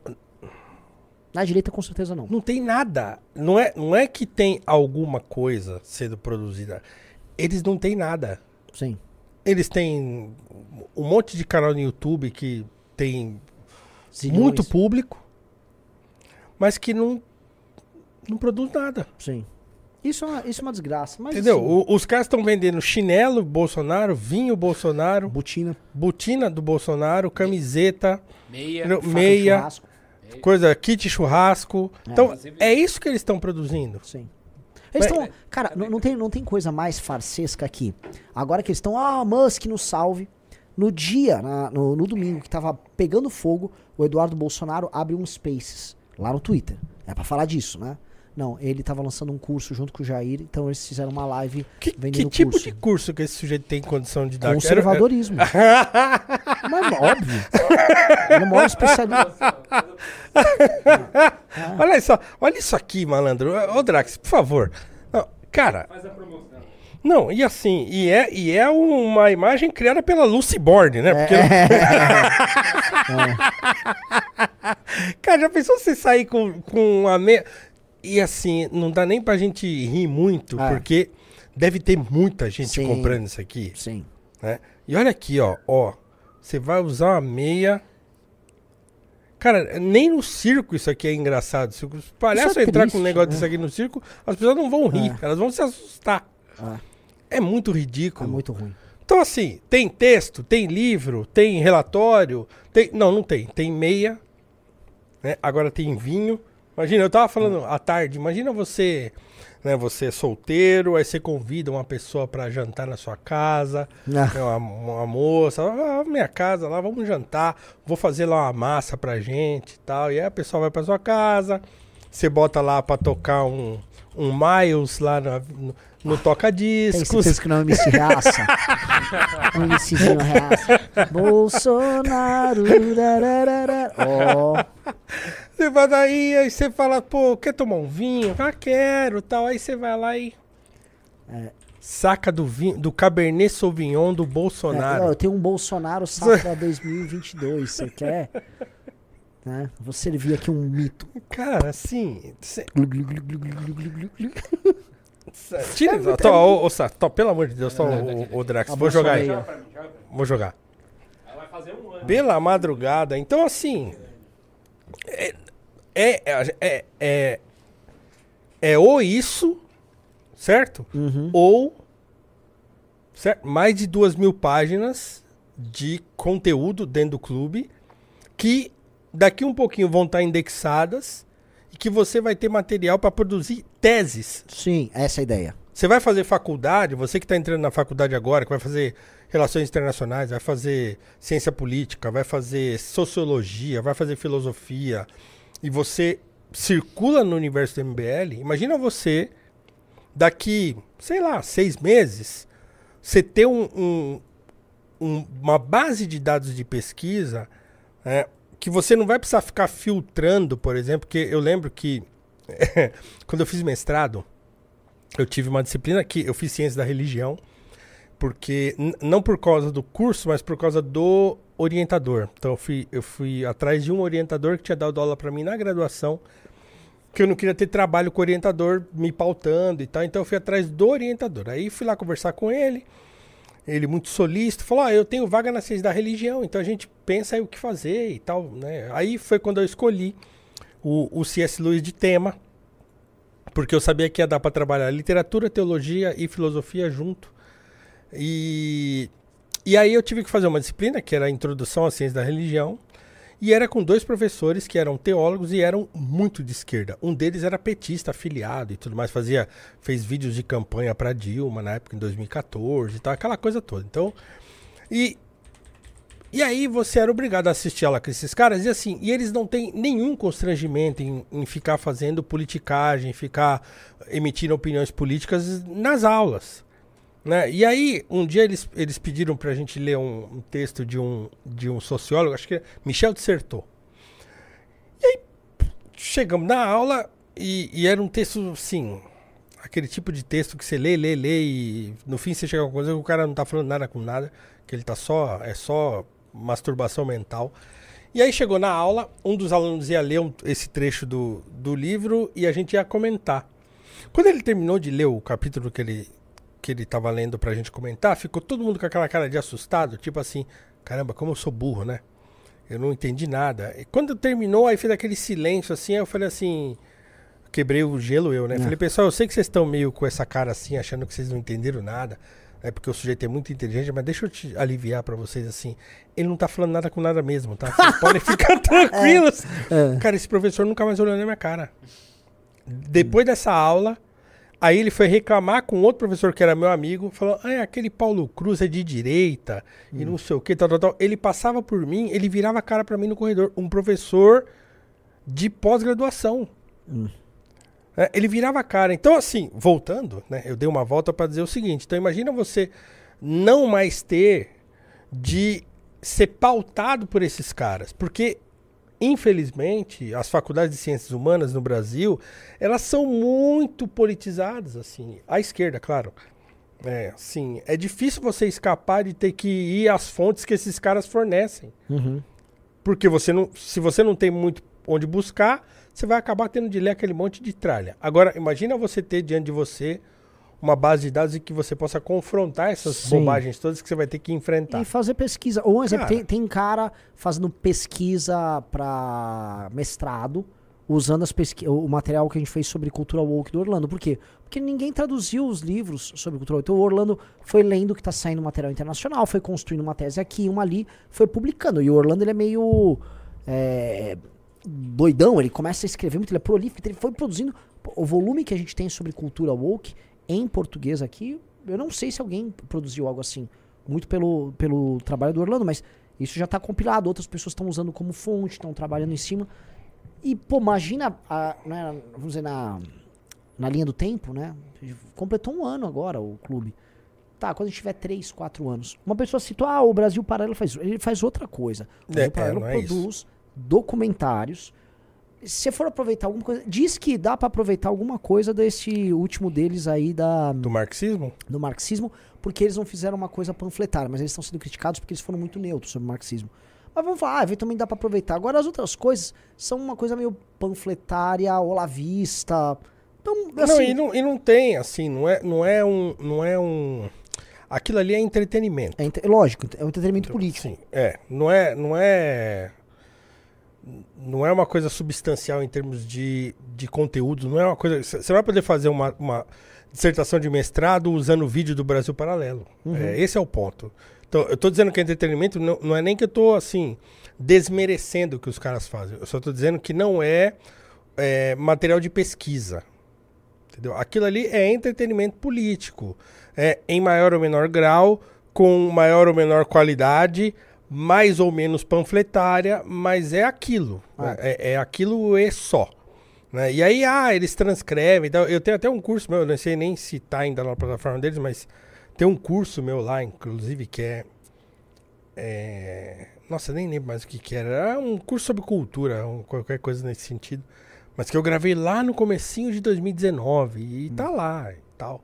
Na direita, com certeza não. Não tem nada. Não é que tem alguma coisa sendo produzida. Eles não têm nada. Sim. Eles têm um monte de canal no YouTube que tem Zilhões. Muito público, mas que não produz nada. Sim. Isso é uma desgraça. Mas entendeu? Assim, Os caras estão vendendo chinelo Bolsonaro, vinho Bolsonaro, botina do Bolsonaro, camiseta, meia kit churrasco. Então, é isso que eles estão produzindo. Sim. Eles estão... Cara, não tem coisa mais farsesca aqui. Agora que eles estão... Musk nos salve. No dia, no domingo, que tava pegando fogo, o Eduardo Bolsonaro abre um Spaces lá no Twitter. É pra falar disso, né? Não, ele tava lançando um curso junto com o Jair, então eles fizeram uma live vendendo Que tipo curso. de curso que esse sujeito tem condição de dar? Conservadorismo. Mas óbvio. Ele é o maior especialista. Olha isso aqui, malandro. Ô, Drax, por favor. Não, cara... Faz a promoção. Não, e assim, e é uma imagem criada pela Lucy Bord, né? Porque Cara, já pensou você sair com uma meia... E assim, não dá nem pra gente rir muito, porque deve ter muita gente comprando isso aqui. Sim. Né? E olha aqui, ó. Você vai usar uma meia... Cara, nem no circo isso aqui é engraçado. Se o palhaço entrar com um negócio desse aqui no circo, as pessoas não vão rir, elas vão se assustar. É muito ridículo. É muito ruim. Então, assim, tem texto, tem livro, tem relatório. Não tem. Tem meia, né? Agora tem vinho. Imagina, eu tava falando à tarde, imagina você, né? Você é solteiro, aí você convida uma pessoa pra jantar na sua casa, né, uma moça, minha casa lá, vamos jantar, vou fazer lá uma massa pra gente e tal. E aí a pessoa vai pra sua casa, você bota lá pra tocar um Miles lá no toca-discos. Tem que não é MC Reaça. Um MCzinho Reaça. Bolsonaro. Você vai daí, aí você fala, pô, quer tomar um vinho? Ah, quero, tal. Aí você vai lá e saca do vinho, do Cabernet Sauvignon do Bolsonaro. Eu tenho um Bolsonaro Safra 2022, você quer? Né? Vou servir aqui um mito. Cara, assim... Tira isso. Pelo amor de Deus, o Drax. Vou jogar aí. Vou jogar. Vai fazer um ano. Pela madrugada. Então, assim... ou isso, certo? Ou mais de 2.000 páginas de conteúdo dentro do clube que daqui um pouquinho vão estar indexadas e que você vai ter material para produzir teses. Sim, essa é a ideia. Você vai fazer faculdade, você que está entrando na faculdade agora, que vai fazer relações internacionais, vai fazer ciência política, vai fazer sociologia, vai fazer filosofia, e você circula no universo do MBL, imagina você, daqui, sei lá, 6 meses, você ter uma base de dados de pesquisa, que você não vai precisar ficar filtrando, por exemplo, porque eu lembro que quando eu fiz mestrado, eu tive uma disciplina que eu fiz ciência da religião, porque não por causa do curso, mas por causa do orientador. Então eu fui atrás de um orientador que tinha dado aula para mim na graduação, que eu não queria ter trabalho com o orientador me pautando e tal, então eu fui atrás do orientador. Aí fui lá conversar com ele muito solícito, falou, eu tenho vaga na ciência da religião, então a gente pensa aí o que fazer e tal, né? Aí foi quando eu escolhi o C.S. Lewis de tema, porque eu sabia que ia dar para trabalhar literatura, teologia e filosofia junto. E aí eu tive que fazer uma disciplina, que era a Introdução à Ciência da Religião, e era com 2 professores que eram teólogos e eram muito de esquerda. Um deles era petista, afiliado e tudo mais, fez vídeos de campanha para Dilma na época, em 2014 e tal, aquela coisa toda. Então, e aí você era obrigado a assistir ela com esses caras, e assim, e eles não têm nenhum constrangimento em ficar fazendo politicagem, ficar emitindo opiniões políticas nas aulas. Né? E aí, um dia eles pediram pra gente ler um texto de um sociólogo, acho que é Michel de Certeau. E aí, chegamos na aula e era um texto, assim, aquele tipo de texto que você lê, e no fim você chega a uma coisa que o cara não tá falando nada com nada, que ele tá é só masturbação mental. E aí chegou na aula, um dos alunos ia ler esse trecho do livro e a gente ia comentar. Quando ele terminou de ler o capítulo que ele tava lendo pra gente comentar, ficou todo mundo com aquela cara de assustado, tipo assim, caramba, como eu sou burro, né? Eu não entendi nada. E quando terminou, aí fez aquele silêncio assim, aí eu falei assim, quebrei o gelo eu, né? Falei, pessoal, eu sei que vocês estão meio com essa cara assim, achando que vocês não entenderam nada, porque o sujeito é muito inteligente, mas deixa eu te aliviar pra vocês assim, ele não tá falando nada com nada mesmo, tá? Vocês podem ficar tranquilos. Cara, esse professor nunca mais olhou na minha cara. Depois dessa aula, aí ele foi reclamar com outro professor que era meu amigo, falou, aquele Paulo Cruz é de direita, e não sei o que, tal. Ele passava por mim, ele virava a cara pra mim no corredor, um professor de pós-graduação. Ele virava a cara. Então, assim, voltando, né, eu dei uma volta pra dizer o seguinte, então imagina você não mais ter de ser pautado por esses caras, porque infelizmente, as faculdades de ciências humanas no Brasil, elas são muito politizadas, assim. À esquerda, claro. Assim, é difícil você escapar de ter que ir às fontes que esses caras fornecem. Porque se você não tem muito onde buscar, você vai acabar tendo de ler aquele monte de tralha. Agora, imagina você ter diante de você uma base de dados em que você possa confrontar essas bobagens todas que você vai ter que enfrentar. E fazer pesquisa. Ou, um exemplo, tem cara fazendo pesquisa para mestrado, usando o material que a gente fez sobre cultura woke do Orlando. Por quê? Porque ninguém traduziu os livros sobre cultura woke. Então o Orlando foi lendo o que está saindo material internacional, foi construindo uma tese aqui, uma ali, foi publicando. E o Orlando, ele é meio doidão, ele começa a escrever muito, ele é prolífico, ele foi produzindo. O volume que a gente tem sobre cultura woke em português aqui, eu não sei se alguém produziu algo assim, muito pelo trabalho do Orlando, mas isso já está compilado, outras pessoas estão usando como fonte, estão trabalhando em cima. E, pô, imagina, né, vamos dizer, na linha do tempo, né? Completou 1 ano agora o clube. Tá, quando a gente tiver 3, 4 anos. Uma pessoa citou, o Brasil Paralelo ele faz outra coisa. O Brasil Paralelo produz documentários. Se você for aproveitar alguma coisa, diz que dá pra aproveitar alguma coisa desse último deles aí do marxismo? Do marxismo, porque eles não fizeram uma coisa panfletária, mas eles estão sendo criticados porque eles foram muito neutros sobre o marxismo. Mas vamos falar, também dá pra aproveitar. Agora as outras coisas são uma coisa meio panfletária, olavista. Então, assim, não tem, assim, não é um... Aquilo ali é entretenimento. Lógico, é um entretenimento político. Sim, não é uma coisa substancial em termos de conteúdo, não é uma coisa... Você vai poder fazer uma dissertação de mestrado usando o vídeo do Brasil Paralelo. Uhum. Esse é o ponto. Então, eu tô dizendo que é entretenimento, não é nem que eu tô, assim, desmerecendo o que os caras fazem. Eu só tô dizendo que não é material de pesquisa. Entendeu? Aquilo ali é entretenimento político. Em maior ou menor grau, com maior ou menor qualidade, mais ou menos panfletária, mas é aquilo. É aquilo só. Né? E aí, eles transcrevem. Então, eu tenho até um curso meu, eu não sei nem se tá ainda na plataforma deles, mas tem um curso meu lá, inclusive, que nossa, nem lembro mais o que era. Era um curso sobre cultura, qualquer coisa nesse sentido. Mas que eu gravei lá no comecinho de 2019 e tá lá e tal.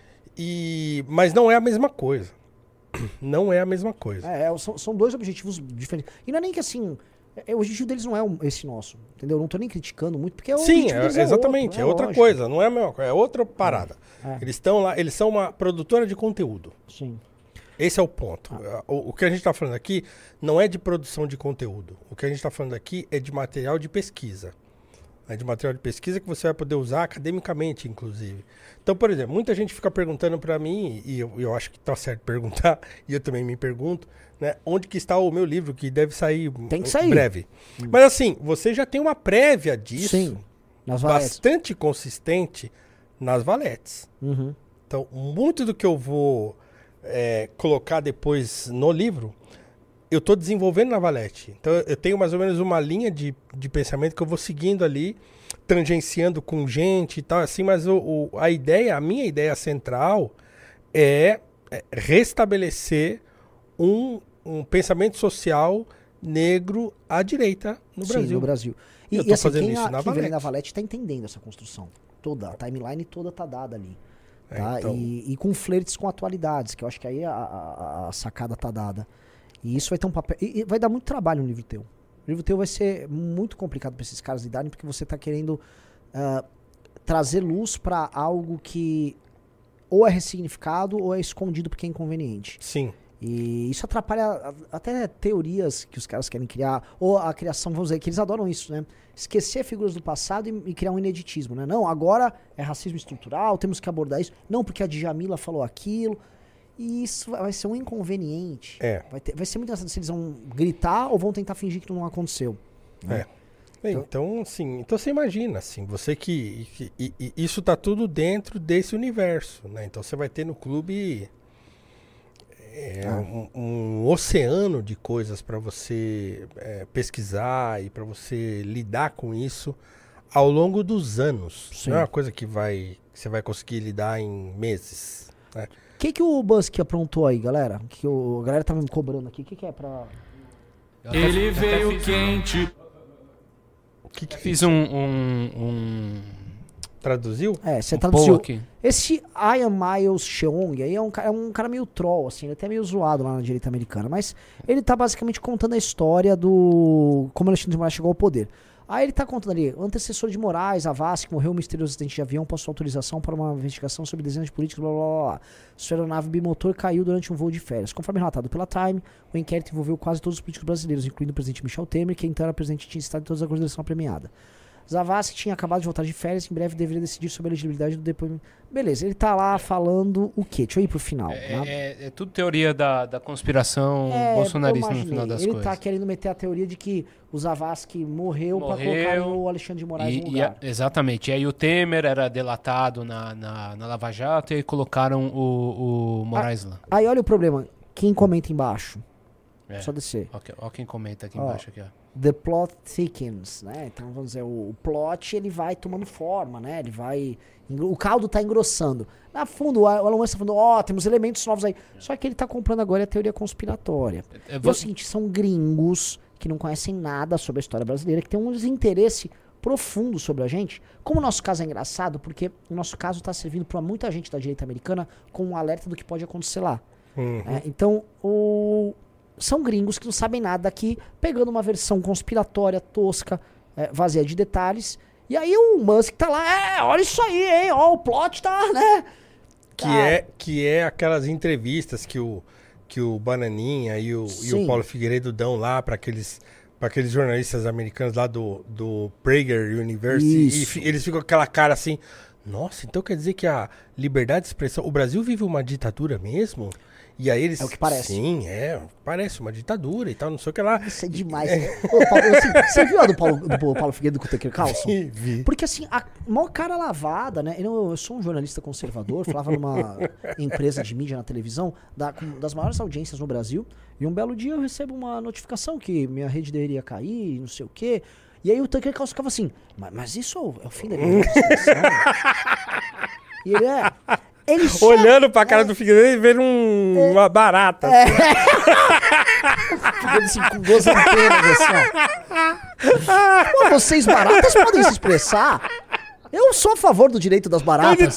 Mas não é a mesma coisa. Não é a mesma coisa. São dois objetivos diferentes. E não é nem que assim... o objetivo deles não é esse nosso, entendeu? Eu não tô nem criticando muito, porque Sim, exatamente. É outra coisa, não é a mesma coisa. É outra parada. Eles estão lá, eles são uma produtora de conteúdo. Sim. Esse é o ponto. O que a gente tá falando aqui não é de produção de conteúdo. O que a gente tá falando aqui é de material de pesquisa. É de material de pesquisa que você vai poder usar academicamente, inclusive. Então, por exemplo, muita gente fica perguntando para mim, e eu acho que tá certo perguntar, e eu também me pergunto, né, onde que está o meu livro, que deve sair breve. Mas assim, você já tem uma prévia disso, sim, nas bastante consistente nas Valetes. Uhum. Então, muito do que eu vou colocar depois no livro, eu estou desenvolvendo na Valete. Então, eu tenho mais ou menos uma linha de pensamento que eu vou seguindo ali, tangenciando com gente e tal, assim, mas a minha ideia central é restabelecer um pensamento social negro à direita no Brasil. Sim, no Brasil. E eu tô fazendo isso na Valete. Quem vem na Valete está entendendo essa construção. Toda, a timeline toda tá dada ali. Tá? Então... E com flertes com atualidades, que eu acho que aí a sacada tá dada. E isso vai ter um papel... E vai dar muito trabalho no livro teu. O livro teu vai ser muito complicado para esses caras lidarem, porque você tá querendo trazer luz para algo que ou é ressignificado ou é escondido porque é inconveniente. Sim. E isso atrapalha até teorias que os caras querem criar, ou a criação, vamos dizer, que eles adoram isso, né? Esquecer figuras do passado e criar um ineditismo, né? Não, agora é racismo estrutural, temos que abordar isso. Não, porque a Djamila falou aquilo. E isso vai ser um inconveniente. Vai ser muito engraçado se eles vão gritar ou vão tentar fingir que não aconteceu. Né? Então, assim, então você imagina, assim, você que isso tá tudo dentro desse universo, né? Então você vai ter no clube um oceano de coisas para você pesquisar e para você lidar com isso ao longo dos anos. Sim. Não é uma coisa que você vai conseguir lidar em meses, né? O que o Busk aprontou aí, galera? A galera tava me cobrando aqui. O que é pra... Ele veio quente. Fiz um... Traduziu? Você traduziu. Aqui. Esse Ian Miles Cheong aí é um cara meio troll, assim, ele é até meio zoado lá na direita americana, mas ele tá basicamente contando a história do como Alexandre de Moraes chegou ao poder. Aí ele tá contando ali, o antecessor de Moraes, Zavascki, morreu um misterioso acidente de avião, passou autorização para uma investigação sobre dezenas de políticos, blá blá blá blá. Sua aeronave bimotor caiu durante um voo de férias. Conforme relatado pela Time, o inquérito envolveu quase todos os políticos brasileiros, incluindo o presidente Michel Temer, que então era presidente e tinha estado em todas as coordenação premiada. Zavascki tinha acabado de voltar de férias, em breve deveria decidir sobre a elegibilidade do depoimento. Beleza, ele tá lá falando o quê? Deixa eu ir pro final. É tudo teoria da conspiração bolsonarista no final das coisas. Ele tá querendo meter a teoria de que o Zavascki morreu pra colocar o Alexandre de Moraes no lugar. Exatamente. E aí o Temer era delatado na Lava Jato e aí colocaram o Moraes lá. Aí olha o problema. Quem comenta embaixo? Só descer. Ó quem comenta aqui embaixo. Aqui, ó. The plot thickens, né? Então, vamos dizer, o plot, ele vai tomando forma, né? Ele vai... O caldo tá engrossando. Na fundo, o Elon Musk tá falando, temos elementos novos aí. Só que ele tá comprando agora a teoria conspiratória. É o seguinte, são gringos que não conhecem nada sobre a história brasileira, que tem um desinteresse profundo sobre a gente. Como o nosso caso é engraçado, porque o nosso caso tá servindo pra muita gente da direita americana como um alerta do que pode acontecer lá. Então, são gringos que não sabem nada aqui, pegando uma versão conspiratória, tosca, vazia de detalhes. E aí o Musk tá lá, olha isso aí, hein, ó, o plot tá, né? Que é aquelas entrevistas que o Bananinha e o Paulo Figueiredo dão lá para aqueles jornalistas americanos lá do Prager University. Isso. E eles ficam com aquela cara assim, nossa, então quer dizer que a liberdade de expressão... O Brasil vive uma ditadura mesmo? E aí eles... É o que parece. Sim, parece uma ditadura e tal, não sei o que lá. Isso é demais. Ô, Paulo, assim, você viu a do Paulo Figueiredo com o Tucker Carlson? Vi. Porque assim, a maior cara lavada, né? Eu sou um jornalista conservador, falava numa empresa de mídia na televisão, das maiores audiências no Brasil, e um belo dia eu recebo uma notificação que minha rede deveria cair, não sei o quê. E aí o Tucker Carlson ficava assim, mas isso é o fim da minha expressão? E ele só... Olhando pra cara do Figueiredo e vendo uma barata. Figueiredo assim, com 2 antenas, assim, ó. Pô, vocês baratas podem se expressar. Eu sou a favor do direito das baratas.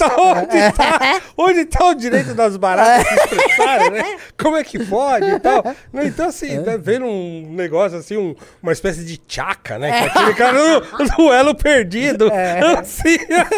Onde tá o direito das baratas se expressarem, né? Como é que pode e tal? Então, assim, vendo um negócio assim, uma espécie de tchaca, né? Que aquele cara no duelo perdido. Assim.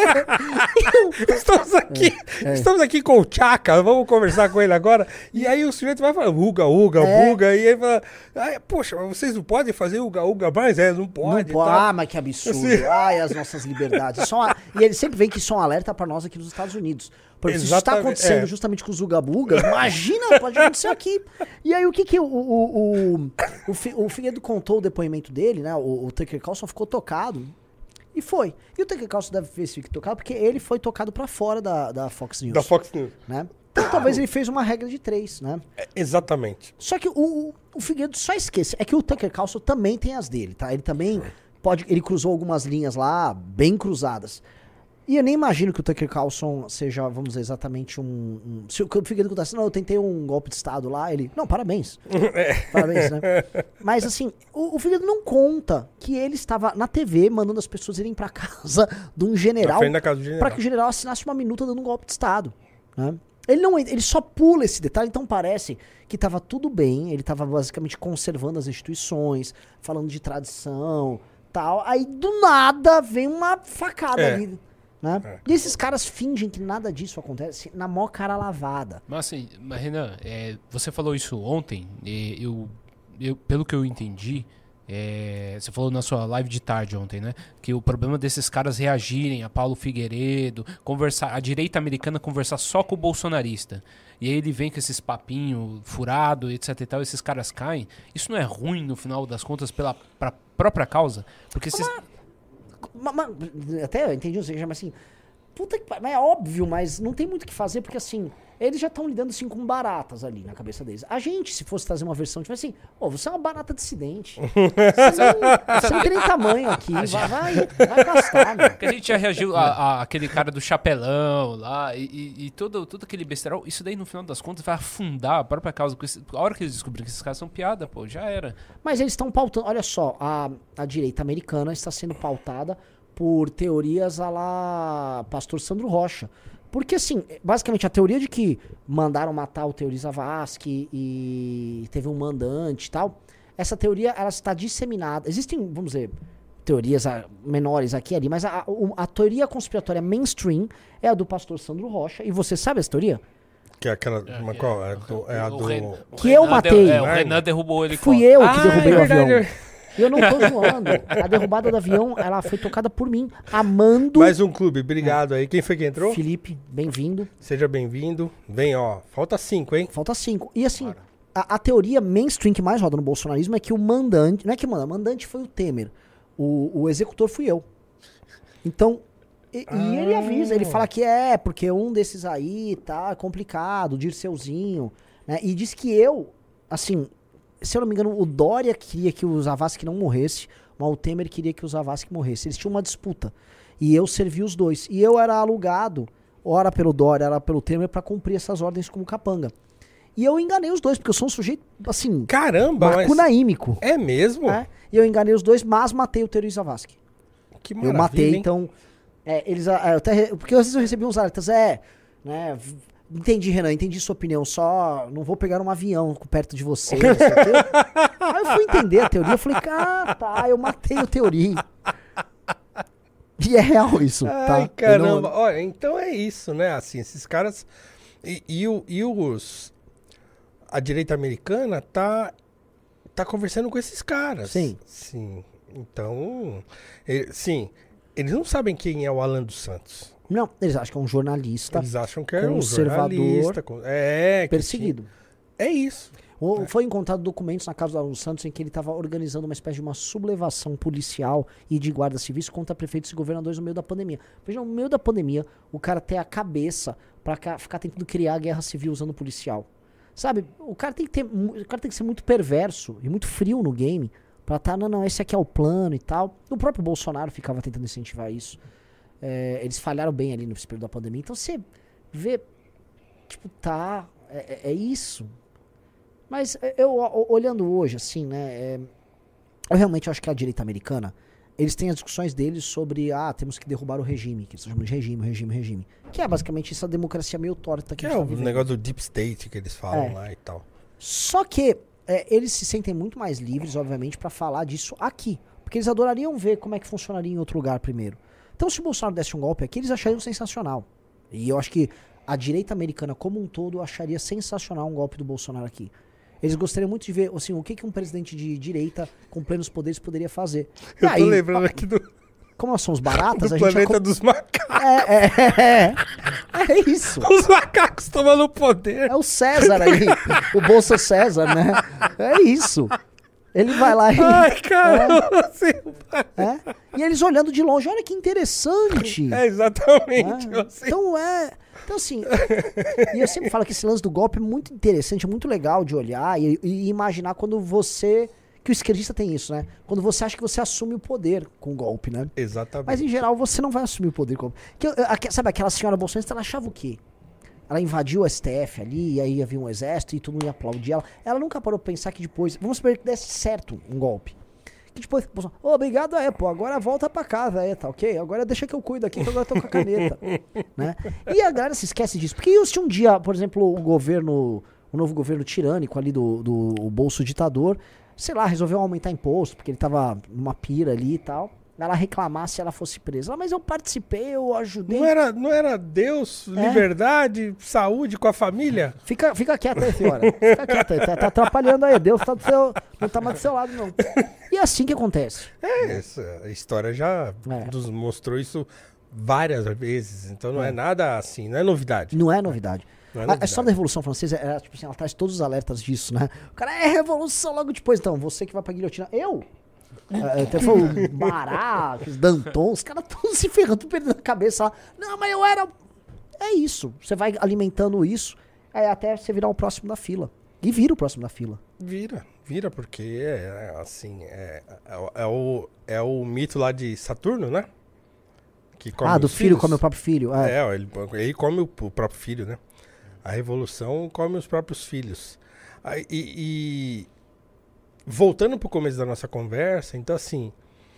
Estamos aqui com o tchaca, vamos conversar com ele agora. E aí o sujeito vai falar, uga, buga. E aí fala, poxa, mas vocês não podem fazer uga, mais? Não pode. Não pode. Mas que absurdo. Assim. Ai, as nossas liberdades. E ele sempre vem que isso é um alerta pra nós aqui nos Estados Unidos. Porque se isso tá acontecendo justamente com os ugabugas, imagina, pode acontecer aqui. E aí o que o Figueiredo contou o depoimento dele, né? O Tucker Carlson ficou tocado. E foi. E o Tucker Carlson deve ter sido tocado porque ele foi tocado pra fora da Fox News. Da Fox News. Né? Então talvez ele fez uma regra de 3, né? Exatamente. Só que o Figueiredo só esquece. É que o Tucker Carlson também tem as dele, tá? Ele também ele cruzou algumas linhas lá, bem cruzadas. E eu nem imagino que o Tucker Carlson seja, vamos dizer, exatamente se o Figueiredo contasse, não, eu tentei um golpe de Estado lá, ele... Não, parabéns. Parabéns, né? Mas, assim, o Figueiredo não conta que ele estava na TV mandando as pessoas irem pra casa de um general, pra que o general assinasse uma minuta dando um golpe de Estado, né? Ele só pula esse detalhe, então parece que estava tudo bem, ele estava basicamente conservando as instituições, falando de tradição, tal. Aí, do nada, vem uma facada ali. Né? E esses caras fingem que nada disso acontece na maior cara lavada. Mas assim, Renan, você falou isso ontem, eu, pelo que eu entendi, você falou na sua live de tarde ontem, né? Que o problema desses caras reagirem a Paulo Figueiredo, a direita americana conversar só com o bolsonarista. E aí ele vem com esses papinhos furado, etc e tal, esses caras caem. Isso não é ruim no final das contas pra própria causa? Porque esses... Até eu entendi o que você chama assim. Puta que pariu, é óbvio, mas não tem muito o que fazer, porque assim, eles já estão lidando assim com baratas ali na cabeça deles. A gente, se fosse trazer uma versão, tipo assim, você é uma barata dissidente. Você não tem nem tamanho aqui, vai gastar, meu. Porque a gente já reagiu àquele cara do chapelão lá, e todo aquele besterol, isso daí no final das contas vai afundar a própria causa. A hora que eles descobriram que esses caras são piada, pô, já era. Mas eles estão pautando, olha só, a direita americana está sendo pautada por teorias a lá Pastor Sandro Rocha. Porque, assim, basicamente a teoria de que mandaram matar o Teori Zavascki e teve um mandante e tal, essa teoria, ela está disseminada. Existem, vamos dizer, teorias menores aqui e ali, mas a teoria conspiratória mainstream é a do pastor Sandro Rocha. E você sabe essa teoria? Que é aquela... qual? É a do... Que eu matei. O Renan derrubou o Fui eu que derrubei o avião. verdade. E eu não tô zoando. A derrubada do avião, ela foi tocada por mim, amando... Mais um clube, obrigado aí. Quem foi que entrou? Felipe, bem-vindo. Seja bem-vindo. Vem, ó. Falta 5, hein? Falta 5. E assim, a teoria mainstream que mais roda no bolsonarismo é que o mandante... Não é que o mandante foi o Temer. O executor fui eu. Então... E ele avisa, ele fala que porque um desses aí tá complicado, o Dirceuzinho, né? E diz que eu, assim, se eu não me engano, o Dória queria que o Zavascki não morresse, mas o Temer queria que o Zavascki morresse. Eles tinham uma disputa. E eu servi os dois. E eu era alugado, ora pelo Dória, ora pelo Temer, pra cumprir essas ordens como capanga. E eu enganei os dois, porque eu sou um sujeito, assim, caramba, macunaímico. É mesmo? E eu enganei os dois, mas matei o Temer e o Zavascki. Que maravilha, eu matei, hein? então... porque às vezes eu recebi uns alertas, né? Entendi, Renan, entendi sua opinião, só não vou pegar um avião perto de você, não sei o quê. Aí eu fui entender a teoria, eu falei, eu matei o teoria. E é real isso, tá? Ai, caramba. Olha, então é isso, né? Assim, esses caras... A direita americana tá conversando com esses caras. Sim. Sim. Então... Eles não sabem quem é o Alan dos Santos. Não, eles acham que é um jornalista. Eles acham que é um conservador, jornalista. perseguido. É isso. Foi encontrado documentos na casa do Alan dos Santos em que ele estava organizando uma espécie de uma sublevação policial e de guarda civis contra prefeitos e governadores no meio da pandemia. Veja, no meio da pandemia, o cara tem a cabeça pra ficar tentando criar guerra civil usando policial. Sabe, o cara tem que ser muito perverso e muito frio no game pra não, esse aqui é o plano e tal. O próprio Bolsonaro ficava tentando incentivar isso. Eles falharam bem ali no período da pandemia. Então você vê, tipo, é isso. Mas eu, olhando hoje, assim, né, eu realmente acho que a direita americana, eles têm as discussões deles sobre, temos que derrubar o regime, que eles estão chamando de regime. Que é basicamente essa democracia meio torta que a gente tá o vivendo. negócio do deep state que eles falam lá e tal. Só que eles se sentem muito mais livres, obviamente, pra falar disso aqui. Porque eles adorariam ver como é que funcionaria em outro lugar primeiro. Então, se o Bolsonaro desse um golpe aqui, eles achariam sensacional. E eu acho que a direita americana como um todo acharia sensacional um golpe do Bolsonaro aqui. Eles gostariam muito de ver, assim, o que um presidente de direita com plenos poderes poderia fazer. Eu tô lembrando aqui do... Como nós somos baratas, do a gente... planeta dos macacos. É isso. Os macacos tomando poder. É o César aí. O Bolsa César, né? É isso. Ele vai lá e... Ai, caramba. E eles olhando de longe. Olha que interessante. Exatamente. Então, assim... E eu sempre falo que esse lance do golpe é muito interessante, é muito legal de olhar e imaginar quando você... Que o esquerdista tem isso, né? Quando você acha que você assume o poder com o golpe, né? Exatamente. Mas em geral você não vai assumir o poder com o golpe. Sabe aquela senhora bolsonarista, ela achava o quê? Ela invadiu o STF ali, e aí havia um exército e todo mundo ia aplaudir ela. Ela nunca parou pra pensar que depois... Vamos supor que desse certo um golpe. Que depois... obrigado, agora volta pra casa, tá ok? Agora deixa que eu cuido aqui, que agora eu tô com a caneta. Né? E a galera se esquece disso. Porque se um dia, por exemplo, o novo governo tirânico ali do bolso ditador... sei lá, resolveu aumentar imposto, porque ele tava numa pira ali e tal, ela reclamasse se ela fosse presa. Mas eu participei, eu ajudei. Não era Deus, liberdade, saúde com a família? Fica quieta aí, senhora. Fica quieta aí, tá atrapalhando aí. Deus não tá mais do seu lado, não. E é assim que acontece. A história já nos mostrou isso várias vezes, então não é nada assim, não é novidade. Não é novidade. A história da Revolução Francesa, tipo assim, ela traz todos os alertas disso, né? O cara revolução logo depois. Então, você que vai pra guilhotina. Até foi o Marat, os Danton, os caras todos se ferrando, tudo perdendo a cabeça lá. Não, mas eu era... É isso. Você vai alimentando isso, até você virar o próximo da fila. E vira o próximo da fila. Vira, porque é o mito lá de Saturno, né? Que come do filho come o próprio filho. Ele come o próprio filho, né? A revolução come os próprios filhos. E voltando pro começo da nossa conversa, então assim,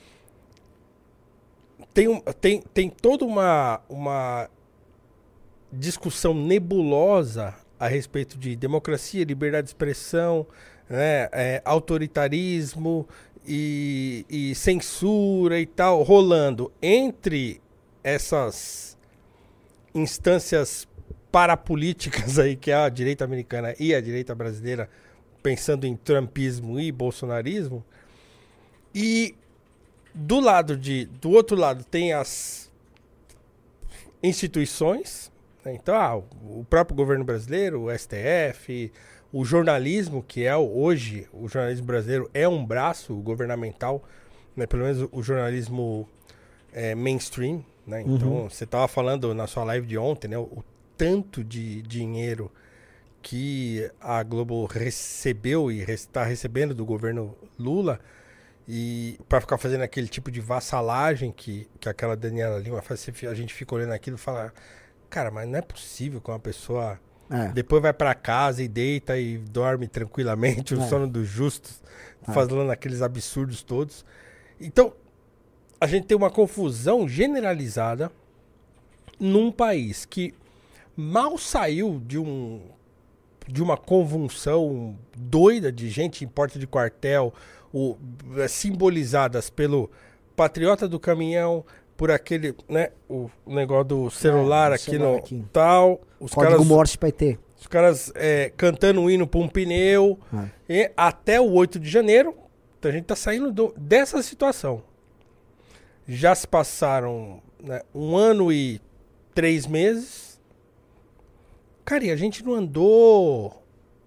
tem toda uma discussão nebulosa a respeito de democracia, liberdade de expressão, né, autoritarismo e censura e tal rolando entre essas instâncias parapolíticas aí, que é a direita americana e a direita brasileira, pensando em trumpismo e bolsonarismo, e do outro lado tem as instituições, né? Então, o próprio governo brasileiro, o STF, o jornalismo, que é hoje, o jornalismo brasileiro é um braço governamental, né? Pelo menos o jornalismo mainstream, né? Então, você estava falando na sua live de ontem, né? O tanto de dinheiro que a Globo recebeu e está recebendo do governo Lula, e para ficar fazendo aquele tipo de vassalagem que aquela Daniela Lima faz, a gente fica olhando aquilo e fala, cara, mas não é possível que uma pessoa depois vai para casa e deita e dorme tranquilamente, o sono dos justos, fazendo aqueles absurdos todos. Então, a gente tem uma confusão generalizada num país que mal saiu de uma convulsão doida de gente em porta de quartel, simbolizadas pelo patriota do caminhão, por aquele, né, o negócio do celular aqui no tal, os Código Morse pra ET. Os caras cantando um hino pra um pneu, e até o 8 de janeiro, então a gente tá saindo dessa situação. Já se passaram, né, 1 ano e 3 meses. Cara, e a gente não andou...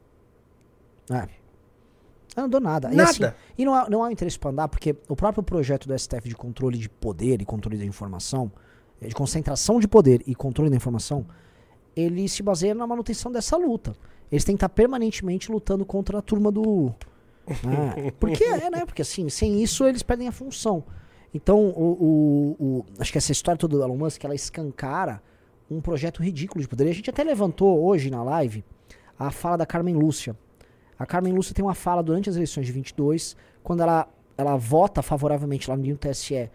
Não andou nada. Nada. E não há interesse para andar, porque o próprio projeto do STF de controle de poder e controle da informação, de concentração de poder e controle da informação, ele se baseia na manutenção dessa luta. Eles têm que estar permanentemente lutando contra a turma do... Porque Porque assim, sem isso eles perdem a função. Então, acho que essa história toda do Elon Musk, ela escancara um projeto ridículo de poder. E a gente até levantou hoje na live a fala da Carmen Lúcia. A Carmen Lúcia tem uma fala durante as eleições de 22, quando ela vota favoravelmente lá no TSE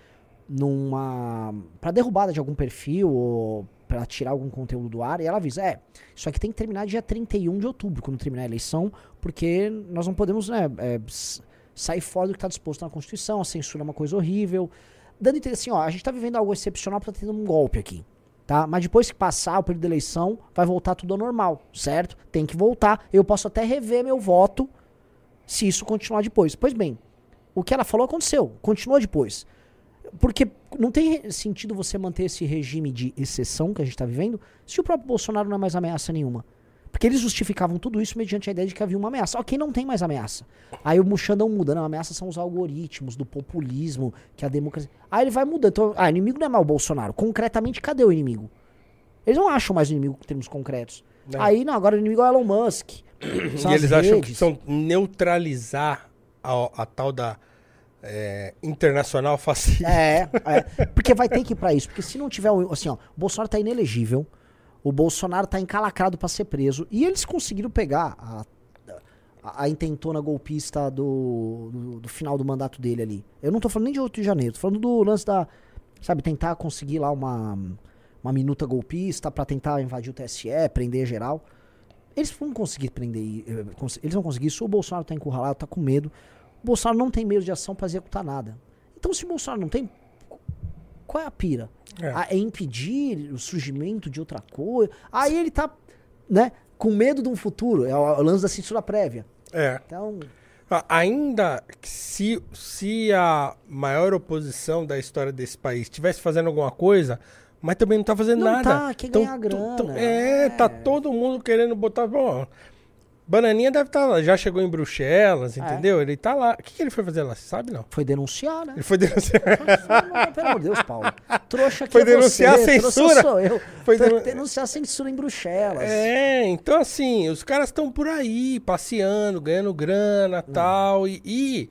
para derrubada de algum perfil ou para tirar algum conteúdo do ar, e ela avisa, isso aqui tem que terminar dia 31 de outubro, quando terminar a eleição, porque nós não podemos sair fora do que está disposto na Constituição, a censura é uma coisa horrível, dando entender assim, a gente está vivendo algo excepcional, para tendo um golpe aqui. Tá? Mas depois que passar o período da eleição, vai voltar tudo ao normal, certo? Tem que voltar. Eu posso até rever meu voto se isso continuar depois. Pois bem, o que ela falou aconteceu, continua depois. Porque não tem sentido você manter esse regime de exceção que a gente está vivendo se o próprio Bolsonaro não é mais ameaça nenhuma. Porque eles justificavam tudo isso mediante a ideia de que havia uma ameaça. Ok, não tem mais ameaça. Aí o Xandão muda. Não, a ameaça são os algoritmos do populismo, que a democracia... Aí ele vai mudando. Então, o inimigo não é mais o Bolsonaro. Concretamente, cadê o inimigo? Eles não acham mais o inimigo em termos concretos. Não. Aí, não, agora o inimigo é o Elon Musk. E eles acham que precisam neutralizar a tal da internacional fascista. Porque vai ter que ir pra isso. Porque se não tiver... Assim, o Bolsonaro tá inelegível. O Bolsonaro tá encalacrado pra ser preso. E eles conseguiram pegar a intentona golpista do final do mandato dele ali. Eu não tô falando nem de 8 de janeiro. Tô falando do lance da... Sabe, tentar conseguir lá uma minuta golpista pra tentar invadir o TSE, prender geral. Eles vão conseguir prender... Eles vão conseguir isso. O Bolsonaro tá encurralado, tá com medo. O Bolsonaro não tem meio de ação pra executar nada. Então, se o Bolsonaro não tem... Qual é a pira? É impedir o surgimento de outra coisa. Aí ele tá, né, com medo de um futuro. É o lance da censura prévia. Então... Ainda se a maior oposição da história desse país estivesse fazendo alguma coisa, mas também não tá fazendo nada. Quer ganhar grana. Tá todo mundo querendo botar... Bom, Bananinha deve estar lá, já chegou em Bruxelas, entendeu? Ele tá lá. O que ele foi fazer lá? Você sabe, não? Foi denunciar, né? Ele foi denunciar. Não, pelo amor de Deus, Paulo. Trouxa que foi denunciar a censura. Sou eu. Foi denunciar a censura em Bruxelas. Então assim, os caras estão por aí, passeando, ganhando grana e tal. E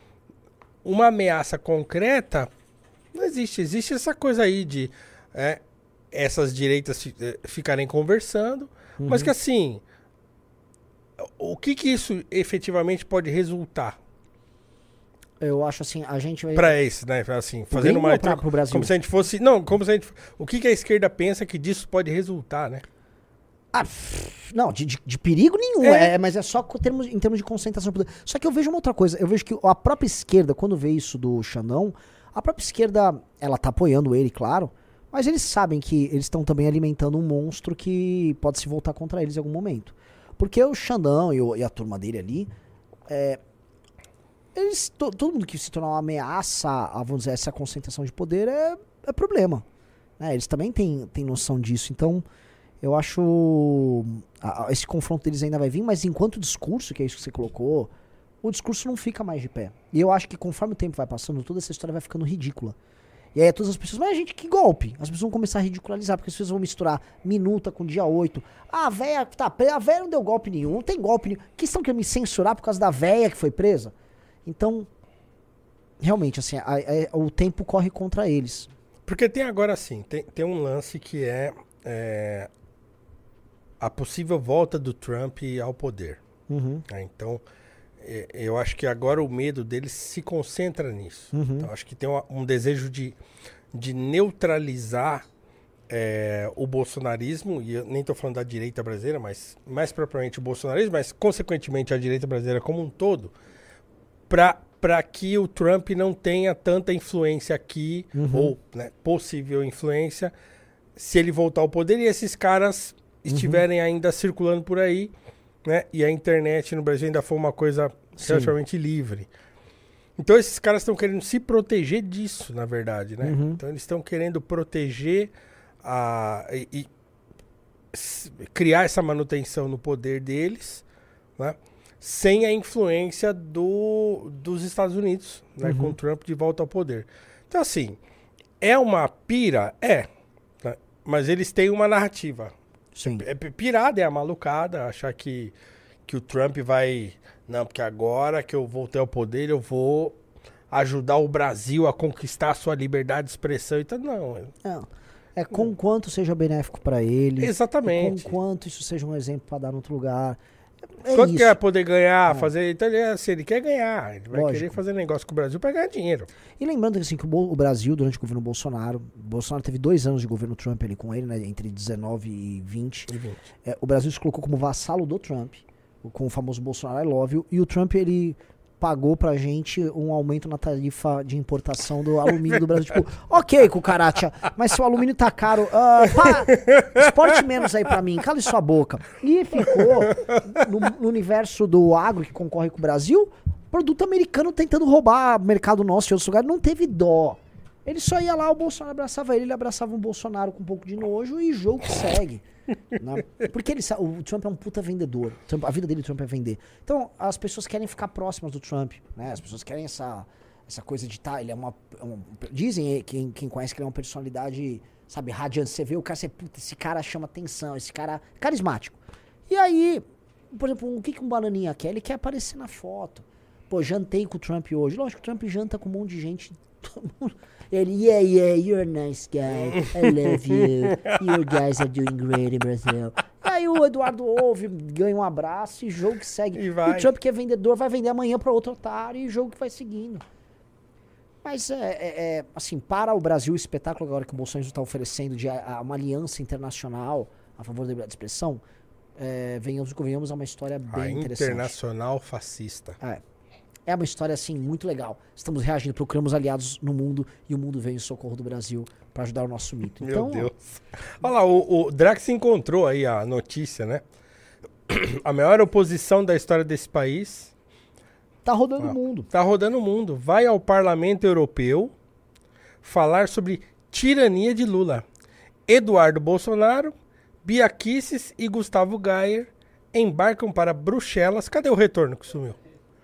uma ameaça concreta não existe. Existe essa coisa aí de essas direitas ficarem conversando, mas que assim... O que isso efetivamente pode resultar? Eu acho assim, a gente vai... Pra esse, né? Assim, fazendo uma... pro Brasil? Como se a gente fosse... Não, como se a gente... O que a esquerda pensa que disso pode resultar, né? Não, de perigo nenhum, mas é só em termos de concentração de poder. Só que eu vejo uma outra coisa, eu vejo que a própria esquerda, quando vê isso do Xandão, a própria esquerda, ela tá apoiando ele, claro, mas eles sabem que eles estão também alimentando um monstro que pode se voltar contra eles em algum momento. Porque o Xandão e a turma dele ali, todo mundo que se tornar uma ameaça, vamos dizer, essa concentração de poder é problema. Né? Eles também têm noção disso, então... Eu acho esse confronto deles ainda vai vir, mas enquanto o discurso, que é isso que você colocou, o discurso não fica mais de pé. E eu acho que conforme o tempo vai passando, toda essa história vai ficando ridícula. E aí todas as pessoas, mas gente, que golpe? As pessoas vão começar a ridicularizar, porque as pessoas vão misturar minuta com dia 8. A véia tá presa, a véia não deu golpe nenhum, não tem golpe nenhum. Que estão querendo me censurar por causa da véia que foi presa? Então, realmente, assim, o tempo corre contra eles. Porque tem agora, assim, tem um lance que é a possível volta do Trump ao poder. Uhum. Então, eu acho que agora o medo deles se concentra nisso. Uhum. Então, acho que tem um desejo de neutralizar o bolsonarismo, e eu nem estou falando da direita brasileira, mas mais propriamente o bolsonarismo, mas consequentemente a direita brasileira como um todo, para que o Trump não tenha tanta influência aqui, ou possível influência, se ele voltar ao poder e esses caras estiverem ainda circulando por aí, né? E a internet no Brasil ainda for uma coisa relativamente livre. Então esses caras estão querendo se proteger disso, na verdade, né? Então eles estão querendo proteger e criar essa manutenção no poder deles, né? Sem a influência dos Estados Unidos, né? Com o Trump de volta ao poder. Então assim, é uma pira? Né? Mas eles têm uma narrativa. Sim. Pirada é a malucada, achar que o Trump vai... Não, porque agora que eu voltei ao poder, eu vou ajudar o Brasil a conquistar a sua liberdade de expressão. Então, não. Com quanto seja benéfico para ele. Exatamente. Com quanto isso seja um exemplo para dar em outro lugar. Quanto isso. quer poder ganhar, fazer... Então, se ele quer ganhar, ele vai querer fazer negócio com o Brasil para ganhar dinheiro. E lembrando assim, que o Brasil, durante o governo Bolsonaro teve 2 anos de governo Trump ali com ele, né, entre 19 e 20. O Brasil se colocou como vassalo do Trump, com o famoso Bolsonaro I love you, e o Trump, ele pagou pra gente um aumento na tarifa de importação do alumínio do Brasil. Tipo, ok, cucaracha, mas se o alumínio tá caro, exporte menos aí pra mim, cale sua boca. E ficou no universo do agro que concorre com o Brasil, produto americano tentando roubar mercado nosso e outros lugares, não teve dó. Ele só ia lá, o Bolsonaro abraçava ele abraçava o Bolsonaro com um pouco de nojo e jogo que segue. Né? Porque o Trump é um puta vendedor. A vida dele, o Trump é vender. Então, as pessoas querem ficar próximas do Trump. Né? As pessoas querem essa coisa de ele é dizem quem conhece que ele é uma personalidade, sabe, radiante. Você vê o cara, puta, esse cara chama atenção, esse cara é carismático. E aí, por exemplo, o que um bananinha quer? Ele quer aparecer na foto. Pô, jantei com o Trump hoje. Lógico que o Trump janta com um monte de gente. Todo mundo. Ele, yeah, you're a nice guy. I love you. You guys are doing great in Brazil. E aí o Eduardo ouve, ganha um abraço e jogo que segue. E o Trump, que é vendedor, vai vender amanhã para outro otário e jogo que vai seguindo. Mas assim, para o Brasil, o espetáculo agora que o Bolsonaro está oferecendo de uma aliança internacional a favor da liberdade de expressão, venhamos a uma história bem interessante. Internacional fascista. É uma história, assim, muito legal. Estamos reagindo, procuramos aliados no mundo e o mundo veio em socorro do Brasil para ajudar o nosso mito. Então, meu Deus. Olha lá, o Drax encontrou aí a notícia, né? A maior oposição da história desse país. Tá rodando o mundo. Tá rodando o mundo. Vai ao Parlamento Europeu falar sobre tirania de Lula. Eduardo Bolsonaro, Bia Kicis e Gustavo Gayer embarcam para Bruxelas. Cadê o retorno que sumiu?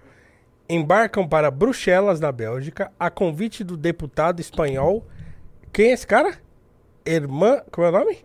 Embarcam para Bruxelas, na Bélgica, a convite do deputado espanhol. Quem é esse cara? Como é o nome?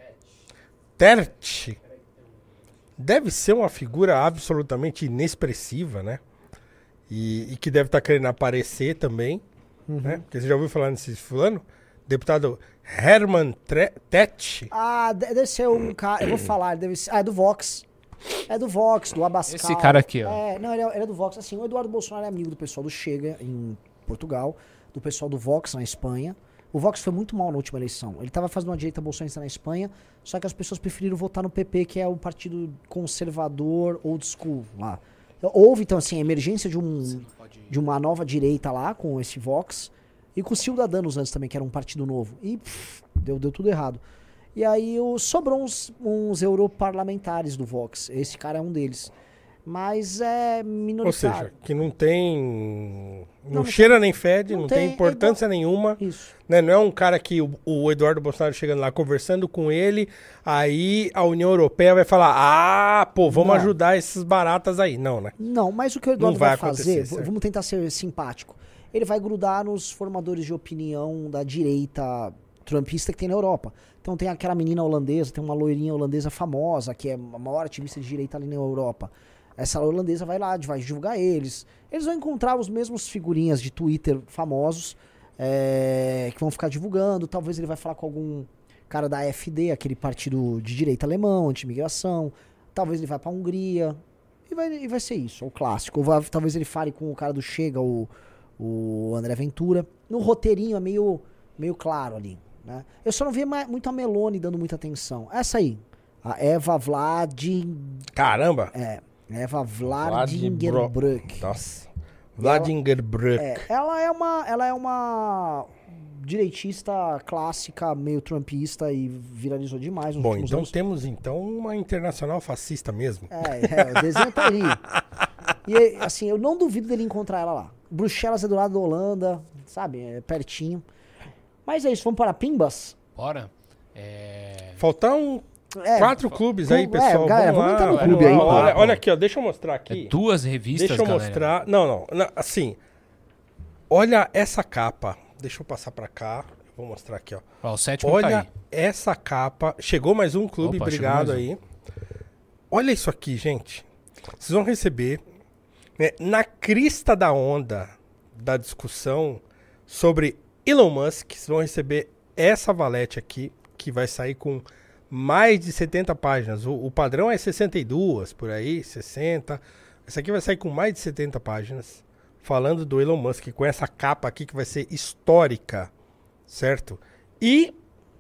Tertsch. Deve ser uma figura absolutamente inexpressiva, né? E que deve estar querendo aparecer também. Né? Porque você já ouviu falar nesse fulano? Deputado Herman Tertsch. Deve ser um cara. Eu vou falar, deve ser. É do Vox. É do Vox, do Abascal. Esse cara aqui, ó. Não, ele é do Vox. Assim, o Eduardo Bolsonaro é amigo do pessoal do Chega, em Portugal, do pessoal do Vox, na Espanha. O Vox foi muito mal na última eleição. Ele estava fazendo uma direita bolsonarista na Espanha, só que as pessoas preferiram votar no PP, que é o partido conservador old school lá. Houve, então, assim, a emergência de uma nova direita lá, com esse Vox, e com o Ciudadanos antes também, que era um partido novo. E deu tudo errado. E aí sobrou uns europarlamentares do Vox. Esse cara é um deles. Mas é minoritário. Ou seja, que não tem... Não cheira nem fede, não tem importância nenhuma. Isso. Né? Não é um cara que o Eduardo Bolsonaro chegando lá, conversando com ele, aí a União Europeia vai falar, vamos ajudar esses baratas aí. Não, né? Não, mas o que o Eduardo vai fazer, certo? Vamos tentar ser simpático. Ele vai grudar nos formadores de opinião da direita trumpista que tem na Europa. Então tem aquela menina holandesa, tem uma loirinha holandesa famosa, que é a maior ativista de direita ali na Europa. Essa holandesa vai lá, vai divulgar eles. Eles vão encontrar os mesmos figurinhas de Twitter famosos que vão ficar divulgando. Talvez ele vai falar com algum cara da AfD, aquele partido de direita alemão, anti-imigração. Talvez ele vá pra Hungria. E vai ser isso, o clássico. Ou talvez ele fale com o cara do Chega, o André Ventura. No roteirinho é meio claro ali. Né? Eu só não vi muito a Meloni dando muita atenção. Essa aí, a Eva Caramba! Eva Vladimir-Brück. Nossa. Vladimir-Brück. Ela é uma direitista clássica, meio trumpista e viralizou demais nos últimos anos. Temos uma internacional fascista mesmo. O desenho tá ali. E assim, eu não duvido dele encontrar ela lá. Bruxelas é do lado da Holanda, sabe? É pertinho. Mas é isso, vamos para Pimbas? Bora. Faltam 4 clubes aí, pessoal. Galera, vamos entrar no clube aí. Olha aqui, ó, deixa eu mostrar aqui. 2 revistas, Deixa eu mostrar. Não, assim. Olha essa capa. Deixa eu passar pra cá. Eu vou mostrar aqui, ó. O 7º olha tá aí. Essa capa. Chegou mais um clube, obrigado aí. Olha isso aqui, gente. Vocês vão receber, né, na crista da onda da discussão sobre Elon Musk, vocês vão receber essa valete aqui, que vai sair com mais de 70 páginas. O padrão é 62, por aí, 60. Essa aqui vai sair com mais de 70 páginas, falando do Elon Musk, com essa capa aqui que vai ser histórica, certo? E,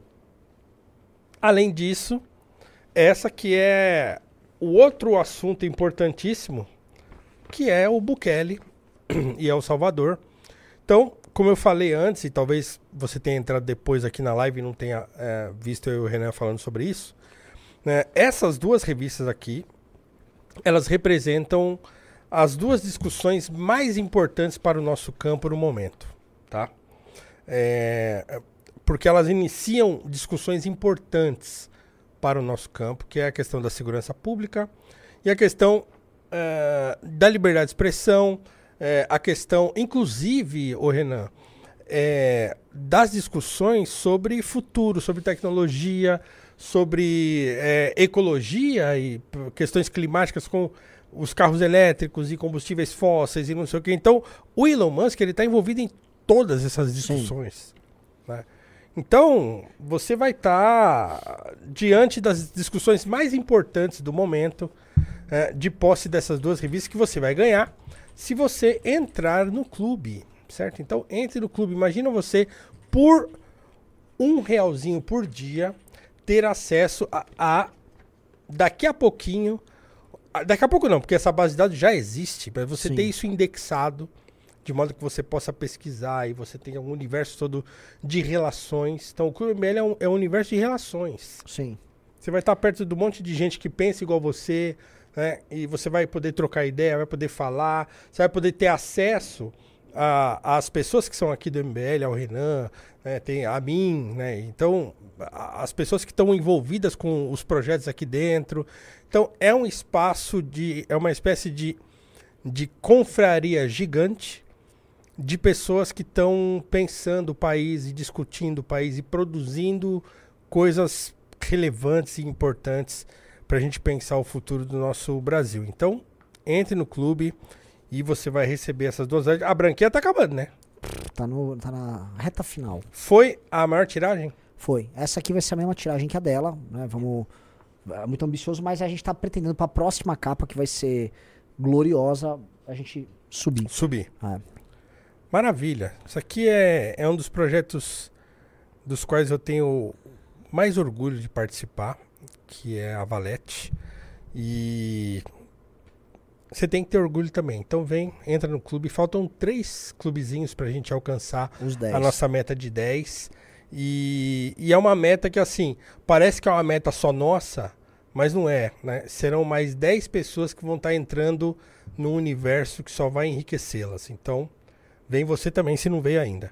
além disso, essa que é o outro assunto importantíssimo, que é o Bukele e El Salvador. Então, como eu falei antes, e talvez você tenha entrado depois aqui na live e não tenha visto eu e o Renan falando sobre isso, né, essas 2 revistas aqui, elas representam as 2 discussões mais importantes para o nosso campo no momento, tá? Porque elas iniciam discussões importantes para o nosso campo, que é a questão da segurança pública e a questão da liberdade de expressão, a questão, inclusive, Renan, das discussões sobre futuro, sobre tecnologia, sobre ecologia e questões climáticas com os carros elétricos e combustíveis fósseis e não sei o que. Então, o Elon Musk está envolvido em todas essas discussões. Né? Então, você vai estar diante das discussões mais importantes do momento, de posse dessas 2 revistas que você vai ganhar se você entrar no clube, certo? Então, entre no clube. Imagina você, por R$1 por dia, ter acesso daqui a pouquinho... Daqui a pouco não, porque essa base de dados já existe, mas você ter isso indexado, de modo que você possa pesquisar e você tenha um universo todo de relações. Então, o Clube MBL é um universo de relações. Sim. Você vai estar perto de um monte de gente que pensa igual você, né? E você vai poder trocar ideia, vai poder falar, você vai poder ter acesso às pessoas que são aqui do MBL, ao Renan, né? Tem a mim, né? Então, as pessoas que estão envolvidas com os projetos aqui dentro. Então, é um espaço é uma espécie de confraria gigante de pessoas que estão pensando o país e discutindo o país e produzindo coisas relevantes e importantes para a gente pensar o futuro do nosso Brasil. Então, entre no clube e você vai receber essas 2. A branquinha tá acabando, né? Tá na reta final. Foi a maior tiragem? Foi. Essa aqui vai ser a mesma tiragem que a dela, né? Muito ambicioso, mas a gente tá pretendendo para a próxima capa, que vai ser gloriosa, a gente subir. Maravilha. Isso aqui é um dos projetos dos quais eu tenho mais orgulho de participar, que é a Valete. E você tem que ter orgulho também. Então vem, entra no clube. Faltam 3 clubezinhos pra gente alcançar a nossa meta de 10. E é uma meta que, assim, parece que é uma meta só nossa, mas não é, né? Serão mais 10 pessoas que vão estar entrando no universo que só vai enriquecê-las. Então, vem você também, se não veio ainda.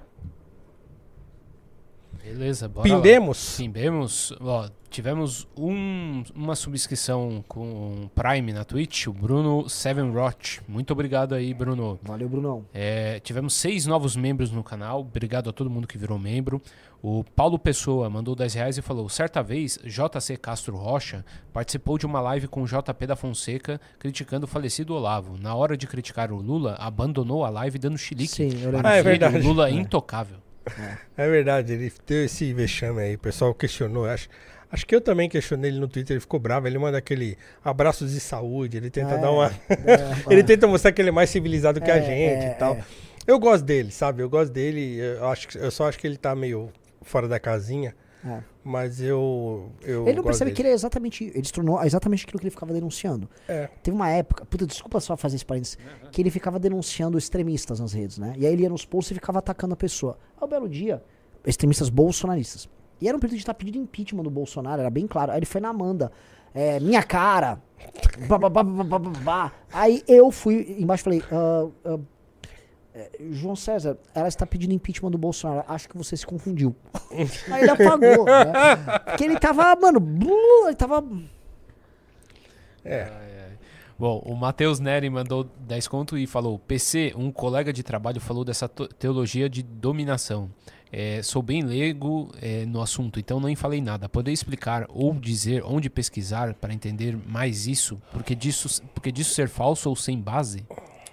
Beleza, bora Pindemos? Pindemos. Ó, tivemos uma subscrição com Prime na Twitch, o Bruno Sevenroth. Muito obrigado aí, Bruno. Valeu, Brunão. Tivemos 6 novos membros no canal. Obrigado a todo mundo que virou membro. O Paulo Pessoa mandou R$10 e falou: certa vez, JC Castro Rocha participou de uma live com o JP da Fonseca criticando o falecido Olavo. Na hora de criticar o Lula, abandonou a live dando chilique. Sim, eu lembro. É verdade. O Lula é intocável. É verdade, ele deu esse vexame aí, o pessoal questionou, acho que eu também questionei ele no Twitter, ele ficou bravo, ele manda aquele abraços de saúde, ele tenta dar uma... ele tenta mostrar que ele é mais civilizado que a gente e tal. Eu gosto dele, sabe, eu só acho que ele tá meio fora da casinha, mas eu ele não percebe que ele é exatamente, ele se tornou exatamente aquilo que ele ficava denunciando. Teve uma época, puta, desculpa só fazer esse parênteses, que ele ficava denunciando extremistas nas redes, né? E aí ele ia nos posts e ficava atacando a pessoa. Aí um belo dia, extremistas bolsonaristas. E era um período de estar pedindo impeachment do Bolsonaro, era bem claro. Aí ele foi na Amanda, minha cara, aí eu fui embaixo e falei, João César, ela está pedindo impeachment do Bolsonaro. Acho que você se confundiu. Aí ele apagou, né? Porque ele tava, mano, ele tava... Bom, o Matheus Neri mandou 10 conto e falou: PC, um colega de trabalho falou dessa teologia de dominação. Sou bem leigo no assunto, então nem falei nada. Poderia explicar ou dizer onde pesquisar para entender mais isso? Porque disso ser falso ou sem base?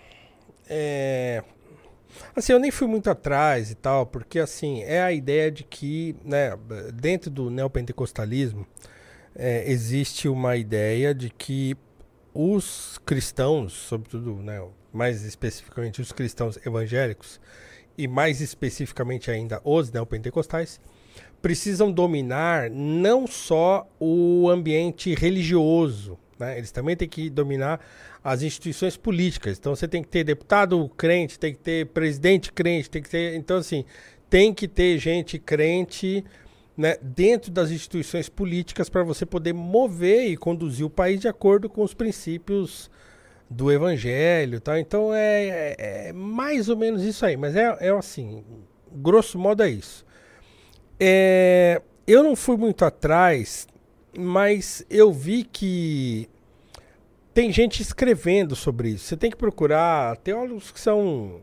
Assim, eu nem fui muito atrás e tal, porque assim, é a ideia de que, né, dentro do neopentecostalismo, existe uma ideia de que os cristãos, sobretudo, né, mais especificamente os cristãos evangélicos, e mais especificamente ainda os neopentecostais, precisam dominar não só o ambiente religioso, né? Eles também têm que dominar as instituições políticas. Então você tem que ter deputado crente, tem que ter presidente crente, tem que ter... Então assim, tem que ter gente crente, né, dentro das instituições políticas para você poder mover e conduzir o país de acordo com os princípios do evangelho, tá? Então é mais ou menos isso aí, mas é assim, grosso modo é isso. Eu não fui muito atrás, mas eu vi que tem gente escrevendo sobre isso. Você tem que procurar teólogos que são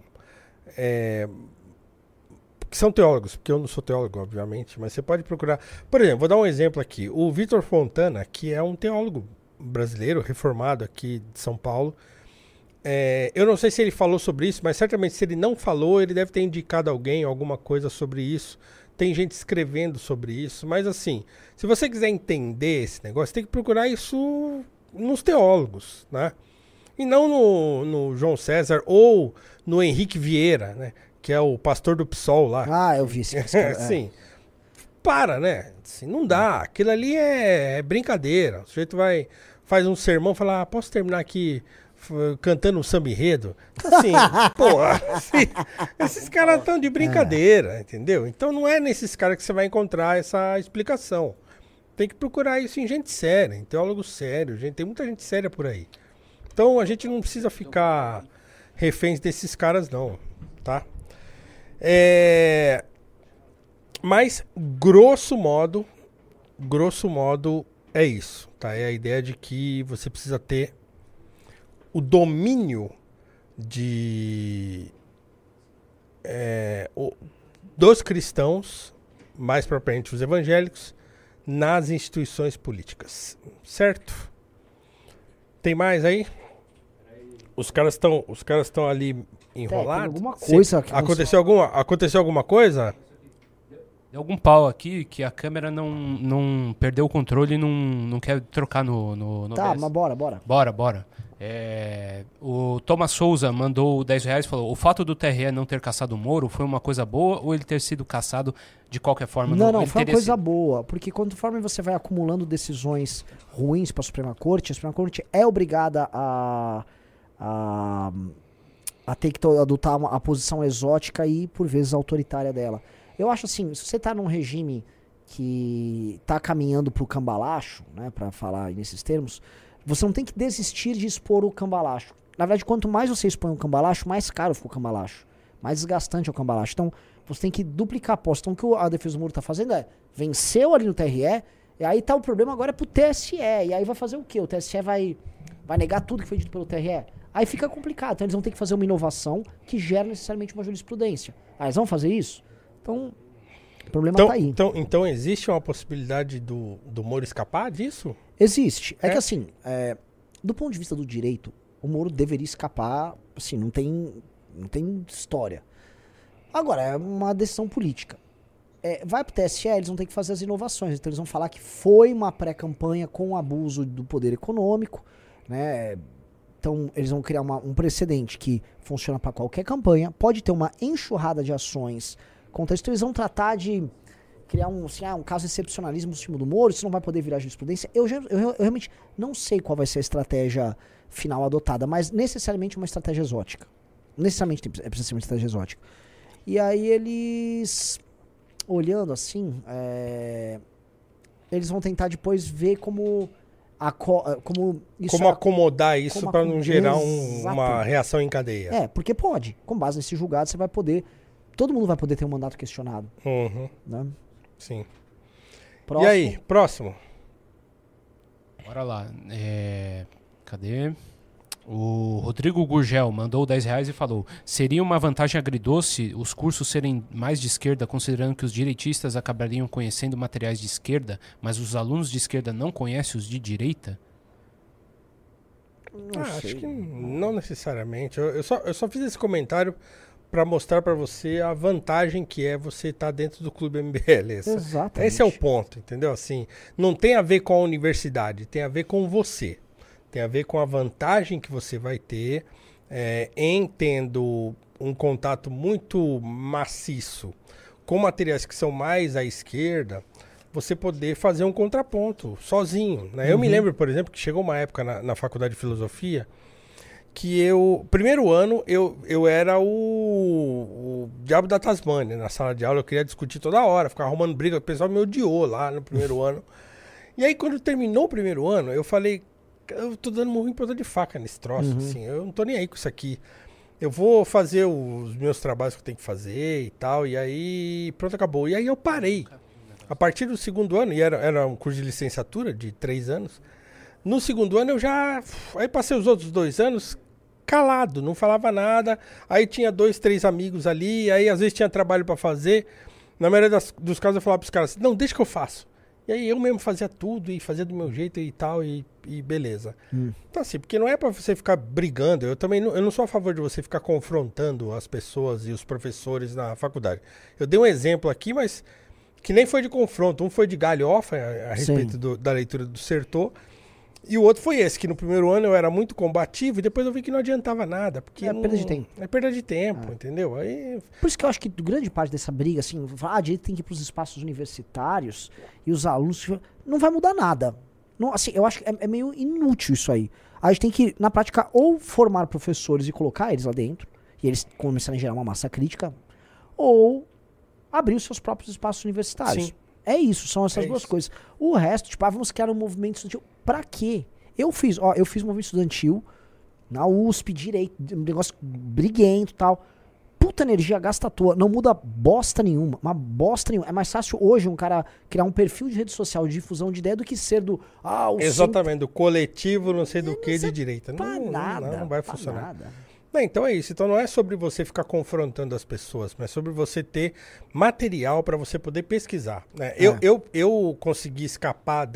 teólogos, porque eu não sou teólogo, obviamente, mas você pode procurar. Por exemplo, vou dar um exemplo aqui. O Vitor Fontana, que é um teólogo brasileiro, reformado aqui de São Paulo. Eu não sei se ele falou sobre isso, mas certamente se ele não falou, ele deve ter indicado alguém, alguma coisa sobre isso. Tem gente escrevendo sobre isso, mas assim, se você quiser entender esse negócio, tem que procurar isso nos teólogos, né? E não no João César ou no Henrique Vieira, né? Que é o pastor do PSOL lá. Eu vi esse cara. Sim. Para, né? Assim, não dá. Aquilo ali é brincadeira. O sujeito faz um sermão e fala: posso terminar aqui cantando um samba enredo? Assim, porra, assim, esses caras estão de brincadeira, entendeu? Então não é nesses caras que você vai encontrar essa explicação. Tem que procurar isso em gente séria, em teólogo sério. Tem muita gente séria por aí. Então a gente não precisa ficar reféns desses caras, não, tá? Mas, grosso modo, é isso, tá? É a ideia de que você precisa ter o domínio dos cristãos, mais propriamente os evangélicos, nas instituições políticas, certo? Tem mais aí? Os caras estão ali enrolados. Alguma coisa que aconteceu alguma coisa? Deu algum pau aqui que a câmera não perdeu o controle e não quer trocar no Tá, OBS. mas bora. Bora. O Thomas Souza mandou R$10 e falou: o fato do TRE não ter caçado o Moro foi uma coisa boa ou ele ter sido caçado de qualquer forma? Não, foi uma coisa boa, porque conforme você vai acumulando decisões ruins para a Suprema Corte é obrigada a ter que adotar a posição exótica e, por vezes, autoritária dela. Eu acho assim, se você está num regime que está caminhando para o cambalacho, né, para falar nesses termos, você não tem que desistir de expor o cambalacho. Na verdade, quanto mais você expõe o cambalacho, mais caro fica o cambalacho. Mais desgastante é o cambalacho. Então, você tem que duplicar a aposta. Então, o que a defesa do Moro está fazendo venceu ali no TRE, e aí tá o problema agora pro TSE. E aí vai fazer o quê? O TSE vai negar tudo que foi dito pelo TRE? Aí fica complicado. Então, eles vão ter que fazer uma inovação que gera necessariamente uma jurisprudência. Eles vão fazer isso? Então, o problema tá aí. Então existe uma possibilidade do Moro escapar disso? Existe. É que assim, do ponto de vista do direito, o Moro deveria escapar, assim, não tem história. Agora, é uma decisão política. Vai pro TSE, eles vão ter que fazer as inovações. Então eles vão falar que foi uma pré-campanha com abuso do poder econômico, né? Então eles vão criar um precedente que funciona para qualquer campanha. Pode ter uma enxurrada de ações contra isso. Então eles vão tratar de criar um caso excepcionalismo no cima do Moro, isso não vai poder virar jurisprudência. Eu realmente não sei qual vai ser a estratégia final adotada, mas necessariamente uma estratégia exótica. Necessariamente precisa ser uma estratégia exótica. E aí eles, olhando assim, eles vão tentar depois ver como acomodar isso para não gerar uma reação em cadeia. Porque pode. Com base nesse julgado, você vai poder... Todo mundo vai poder ter um mandato questionado. Uhum. Né? Sim. Próximo. E aí, próximo? Bora lá. Cadê? O Rodrigo Gurgel mandou R$10 e falou: seria uma vantagem agridoce os cursos serem mais de esquerda, considerando que os direitistas acabariam conhecendo materiais de esquerda, mas os alunos de esquerda não conhecem os de direita? Acho que não necessariamente. Eu só fiz esse comentário para mostrar para você a vantagem que é você estar dentro do Clube MBL. Exatamente. Esse é o ponto, entendeu? Assim, não tem a ver com a universidade, tem a ver com você. Tem a ver com a vantagem que você vai ter em tendo um contato muito maciço com materiais que são mais à esquerda, você poder fazer um contraponto sozinho, né? Eu me lembro, por exemplo, que chegou uma época na faculdade de filosofia que primeiro ano, eu era o diabo da Tasmânia na sala de aula. Eu queria discutir toda hora, ficar arrumando briga. O pessoal me odiou lá no primeiro ano. E aí, quando terminou o primeiro ano, eu falei, eu tô dando murro em ponta de faca nesse troço, assim. Eu não tô nem aí com isso aqui. Eu vou fazer os meus trabalhos que eu tenho que fazer e tal. E aí, pronto, acabou. E aí eu parei. A partir do segundo ano, e era um curso de licenciatura de 3 anos. No segundo ano, aí passei os outros 2 anos... calado, não falava nada, aí tinha 2, 3 amigos ali, aí às vezes tinha trabalho pra fazer, na maioria dos casos eu falava pros caras assim, não, deixa que eu faço. E aí eu mesmo fazia tudo e fazia do meu jeito e tal, e beleza. Então assim, porque não é pra você ficar brigando, eu não sou a favor de você ficar confrontando as pessoas e os professores na faculdade. Eu dei um exemplo aqui, mas que nem foi de confronto, um foi de galhofa a respeito da leitura do Sertor, e o outro foi esse, que no primeiro ano eu era muito combativo e depois eu vi que não adiantava nada. Porque perda de tempo. É perda de tempo, entendeu? Aí... Por isso que eu acho que grande parte dessa briga, assim, a direita tem que ir para os espaços universitários e os alunos... Não vai mudar nada. Não, assim, eu acho que é meio inútil isso aí. A gente tem que, na prática, ou formar professores e colocar eles lá dentro, e eles começarem a gerar uma massa crítica, ou abrir os seus próprios espaços universitários. Sim. É isso, são essas duas coisas. O resto, tipo, vamos criar um movimento estudantil. Pra quê? Eu fiz movimento estudantil na USP, direito, um negócio briguento e tal. Puta energia, gasta à toa. Não muda bosta nenhuma. Uma bosta nenhuma. É mais fácil hoje um cara criar um perfil de rede social de difusão de ideia do que ser do... Exatamente, do coletivo, não sei do que de direita. Não vai funcionar. Nada. Então é isso. Então não é sobre você ficar confrontando as pessoas, mas sobre você ter material para você poder pesquisar. Né? Eu consegui escapar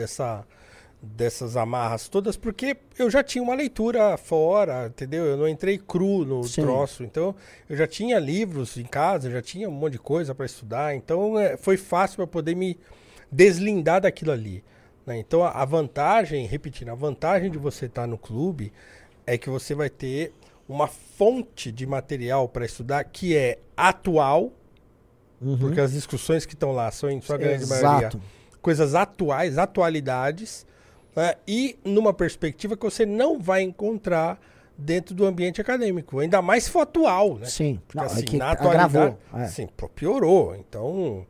dessas amarras todas porque eu já tinha uma leitura fora, entendeu? Eu não entrei cru no troço. Então eu já tinha livros em casa, eu já tinha um monte de coisa para estudar. Então foi fácil para poder me deslindar daquilo ali. Né? Então a vantagem, repetindo, a vantagem de você estar no clube é que você vai ter uma fonte de material para estudar que é atual, porque as discussões que estão lá são, em sua grande maioria, coisas atuais, atualidades, né? E numa perspectiva que você não vai encontrar dentro do ambiente acadêmico, ainda mais se for atual, né? Sim, porque, não, assim, é que na atualidade, agravou. sim, piorou. Então,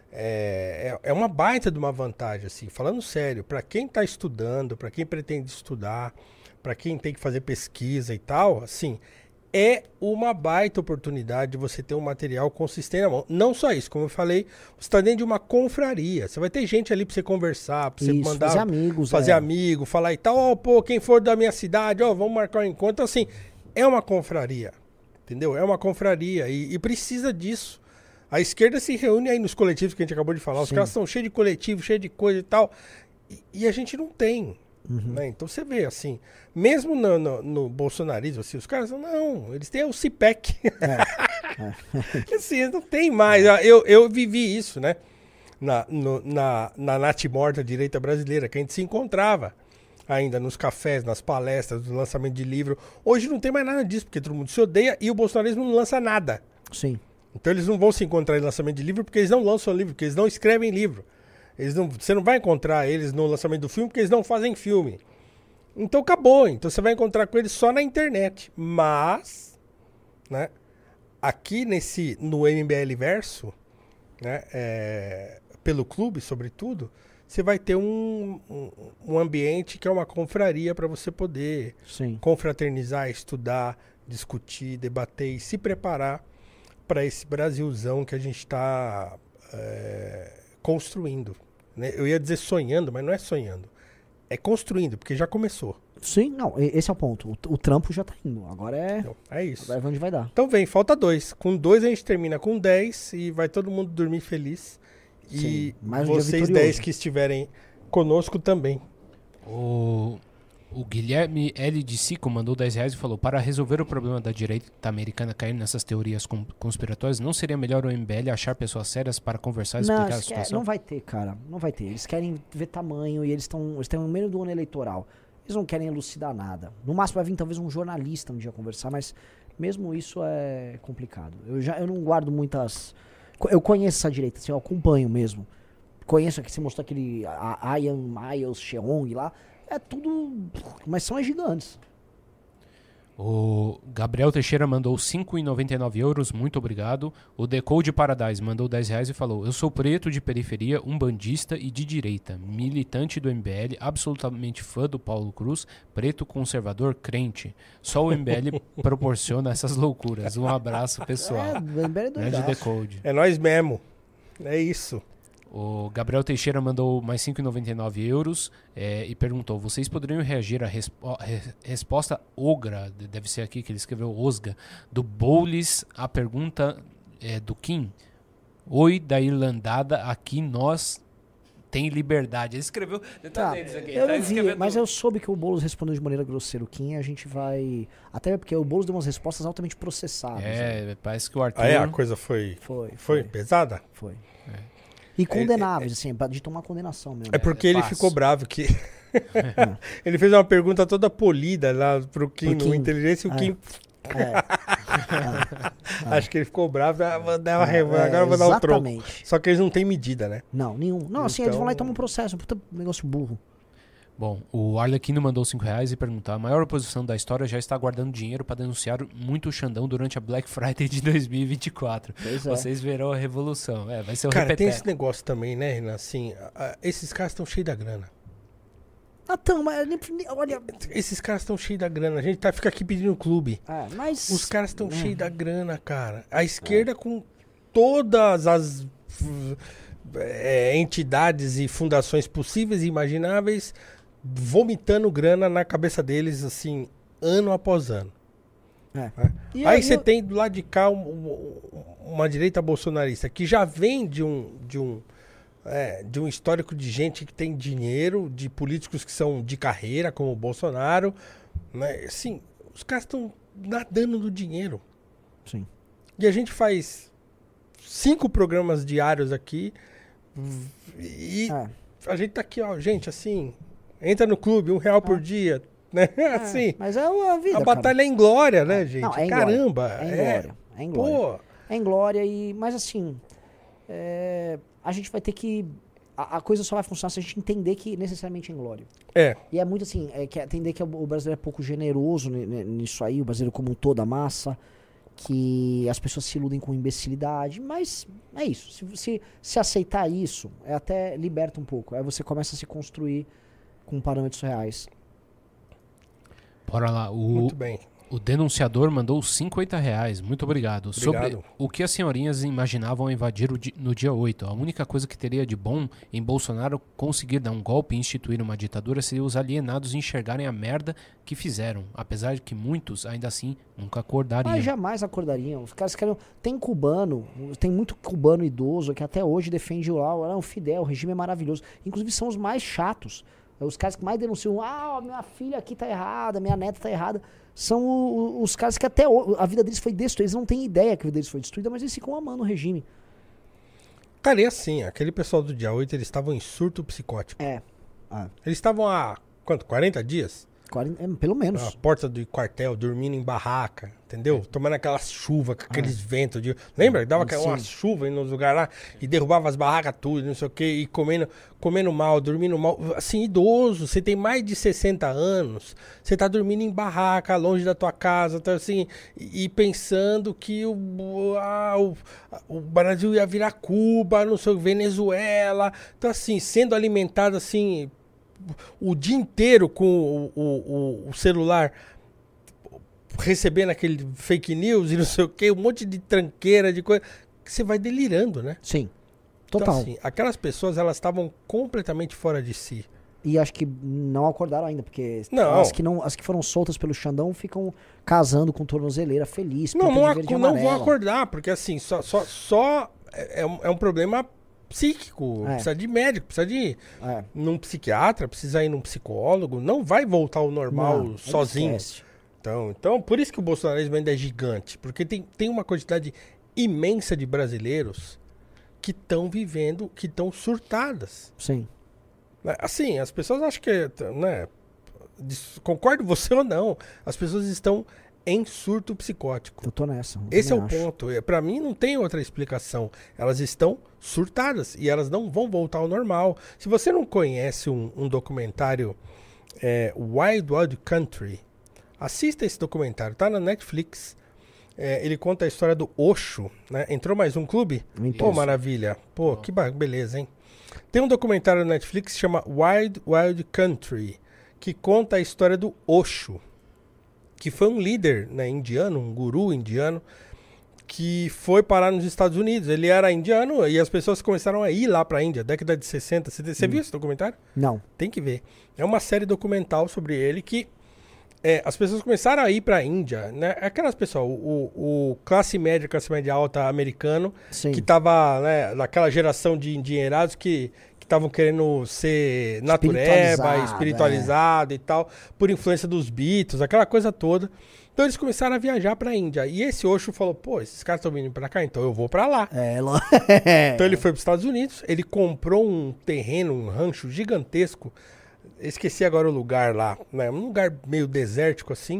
é uma baita de uma vantagem, assim, falando sério, para quem está estudando, para quem pretende estudar, para quem tem que fazer pesquisa e tal, assim, é uma baita oportunidade de você ter um material consistente na mão. Não só isso, como eu falei, você está dentro de uma confraria. Você vai ter gente ali para você conversar, para você mandar fazer amigo, falar e tal. Ó, pô, quem for da minha cidade, ó, vamos marcar um encontro. Então, assim, é uma confraria, entendeu? É uma confraria e precisa disso. A esquerda se reúne aí nos coletivos que a gente acabou de falar. Os caras estão cheios de coletivo, cheios de coisa e tal. E a gente não tem. Né? Então você vê, assim, mesmo no bolsonarismo, assim, os caras não, eles têm o CIPEC. Assim, eles não tem mais. Eu vivi isso, né? Na Natimorta Direita Brasileira, que a gente se encontrava ainda nos cafés, nas palestras, no lançamento de livro. Hoje não tem mais nada disso, porque todo mundo se odeia e o bolsonarismo não lança nada. Sim. Então eles não vão se encontrar em lançamento de livro porque eles não lançam livro, porque eles não escrevem livro. Você não vai encontrar eles no lançamento do filme porque eles não fazem filme. Então acabou. Então você vai encontrar com eles só na internet. Mas, né, aqui no MBL Verso, né, pelo clube, sobretudo, você vai ter um ambiente que é uma confraria para você poder confraternizar, estudar, discutir, debater e se preparar para esse Brasilzão que a gente está construindo. Né? Eu ia dizer sonhando, mas não é sonhando. É construindo, porque já começou. Sim, não, esse é o ponto. O trampo já tá indo. Agora então, é isso. Agora é onde vai dar. Então vem, falta 2. Com 2 a gente termina com 10 e vai todo mundo dormir feliz. E vocês 10 que estiverem conosco também. O Guilherme L. de Sico mandou R$10 e falou: para resolver o problema da direita americana cair nessas teorias conspiratórias, não seria melhor o MBL achar pessoas sérias para conversar e explicar a situação? Não vai ter, cara. Não vai ter. Eles querem ver tamanho e eles estão no meio do ano eleitoral. Eles não querem elucidar nada. No máximo vai vir talvez um jornalista um dia conversar, mas mesmo isso é complicado. Eu não guardo muitas... Eu conheço essa direita, assim, eu acompanho mesmo. Conheço aqui, você mostrou aquele Ian Miles Cheong lá. É tudo... Mas são as gigantes. O Gabriel Teixeira mandou 5,99 euros, muito obrigado. O Decode Paradise mandou R$10 e falou: eu sou preto de periferia, umbandista e de direita, militante do MBL, absolutamente fã do Paulo Cruz, preto conservador crente. Só o MBL proporciona essas loucuras. Um abraço, pessoal. O MBL é Grande Decode. É nós mesmo. É isso. O Gabriel Teixeira mandou mais 5,99 euros e perguntou: vocês poderiam reagir à resposta ogra, deve ser aqui que ele escreveu osga, do Boulos à pergunta do Kim? Oi, da Irlandada, aqui nós tem liberdade. Ele escreveu... Eu não vi, mas eu soube que o Boulos respondeu de maneira grosseira o Kim, a gente vai... Até porque o Boulos deu umas respostas altamente processadas. Né? Parece que o Arthur... A coisa foi pesada? Foi. E condenáveis, assim, de tomar condenação mesmo. É porque ele ficou bravo que... Ele fez uma pergunta toda polida lá pro Kim no Inteligência e o Kim... Acho que ele ficou bravo, agora eu vou dar o troco. Só que eles não têm medida, né? Não, nenhum. Não, assim, eles vão lá e tomam um processo, um puta negócio burro. Bom, o Arlequino mandou R$5 e perguntou: a maior oposição da história já está guardando dinheiro para denunciar muito o Xandão durante a Black Friday de 2024. Vocês verão a revolução. Vai ser o Cara, tem esse negócio também, né, Renan? Assim, esses caras estão cheios da grana. Mas olha... Esses caras estão cheios da grana. A gente fica aqui pedindo clube. Mas... Os caras estão cheios da grana, cara. A esquerda com todas as entidades e fundações possíveis e imagináveis vomitando grana na cabeça deles, assim, ano após ano. Aí você tem do lado de cá uma direita bolsonarista que já vem de um histórico de gente que tem dinheiro, de políticos que são de carreira, como o Bolsonaro, né? Assim, os caras estão nadando no dinheiro. Sim. E a gente faz 5 programas diários aqui e a gente tá aqui, ó, gente, assim, entra no clube, R$1 por dia, né? Assim, mas é a vida, a batalha é inglória, né, gente? Não, é Caramba. É inglória. É inglória. Pô. É inglória, mas assim, a gente vai ter que... A coisa só vai funcionar se a gente entender que necessariamente é inglória. E é muito assim, entender que o brasileiro é pouco generoso nisso aí, o brasileiro como um todo, a massa, que as pessoas se iludem com imbecilidade, mas é isso. Se aceitar isso, até liberta um pouco. Aí você começa a se construir com parâmetros reais. Bora lá. Muito bem. O denunciador mandou R$50. Muito obrigado. Sobre o que as senhorinhas imaginavam invadir no dia 8. A única coisa que teria de bom em Bolsonaro conseguir dar um golpe e instituir uma ditadura seria os alienados enxergarem a merda que fizeram. Apesar de que muitos, ainda assim, nunca acordariam. Mas jamais acordariam. Os caras querem... Tem muito cubano idoso que até hoje defende o Fidel, o regime é maravilhoso. Inclusive são os mais chatos. Os caras que mais denunciam, minha filha aqui tá errada, minha neta tá errada. São os caras que até hoje, a vida deles foi destruída. Eles não têm ideia que a vida deles foi destruída, mas eles ficam amando o regime. Cara, e assim, aquele pessoal do dia 8, eles estavam em surto psicótico. Eles estavam há, 40 dias? Pelo menos. Na porta do quartel, dormindo em barraca, entendeu? Tomando aquela chuva, com aqueles ventos. Lembra que dava uma chuva nos lugares lá e derrubava as barracas tudo, não sei o quê, e comendo mal, dormindo mal. Assim, idoso, você tem mais de 60 anos, você tá dormindo em barraca, longe da tua casa, tá assim, e pensando que o Brasil ia virar Cuba, não sei, Venezuela. Então, assim, sendo alimentado assim... o dia inteiro com o celular recebendo aquele fake news e não sei o que, um monte de tranqueira, de coisa, que você vai delirando, né? Sim, total. Então, assim, aquelas pessoas, elas estavam completamente fora de si. E acho que não acordaram ainda, porque não. As que foram soltas pelo Xandão ficam casando com tornozeleira feliz. Não vão acordar, porque assim, é um problema psíquico, precisa de médico, precisa de ir num psiquiatra, precisa ir num psicólogo, não vai voltar ao normal sozinho. Então, por isso que o bolsonarismo ainda é gigante, porque tem uma quantidade imensa de brasileiros que estão vivendo, que estão surtadas. Sim. Assim, as pessoas acham que, né, concordo você ou não, as pessoas estão em surto psicótico. Eu tô nessa. Esse é o ponto. Pra mim não tem outra explicação. Elas estão surtadas e elas não vão voltar ao normal. Se você não conhece um documentário Wild Wild Country, assista esse documentário. Tá na Netflix. Ele conta a história do Osho, né? Entrou mais um clube? Pô, maravilha. Pô, que beleza, hein? Tem um documentário na Netflix que chama Wild Wild Country, que conta a história do Osho, que foi um líder, né, indiano, um guru indiano, que foi parar nos Estados Unidos. Ele era indiano e as pessoas começaram a ir lá pra Índia, década de 60. Você viu esse documentário? Não. Tem que ver. É uma série documental sobre ele que as pessoas começaram a ir pra Índia, né? Aquelas pessoas, o classe média alta americano, sim, que tava, né, naquela geração de endinheirados que estavam querendo ser natureba, espiritualizado e tal, por influência dos Beatles, aquela coisa toda. Então eles começaram a viajar pra Índia. E esse Osho falou, pô, esses caras estão vindo pra cá, então eu vou pra lá. Então ele foi pros Estados Unidos, ele comprou um terreno, um rancho gigantesco, esqueci agora o lugar lá, né, um lugar meio desértico assim.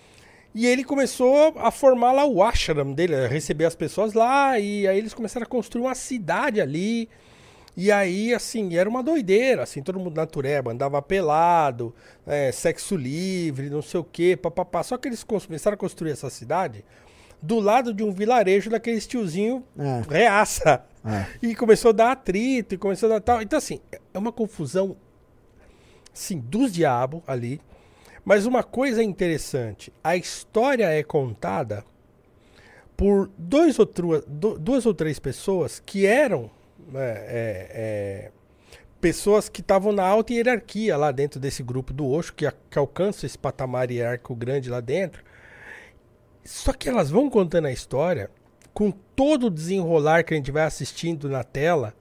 E ele começou a formar lá o ashram dele, a receber as pessoas lá, e aí eles começaram a construir uma cidade ali. E aí, assim, era uma doideira, assim, todo mundo natureba, andava pelado, sexo livre, não sei o quê, papapá. Só que eles começaram a construir essa cidade do lado de um vilarejo daqueles tiozinho reaça. E começou a dar atrito, e começou a dar tal. Então, assim, é uma confusão, assim, dos diabos ali. Mas uma coisa interessante, a história é contada por duas ou três pessoas que eram pessoas que estavam na alta hierarquia lá dentro desse grupo do Osho, que alcançam esse patamar hierárquico grande lá dentro. Só que elas vão contando a história com todo o desenrolar que a gente vai assistindo na tela,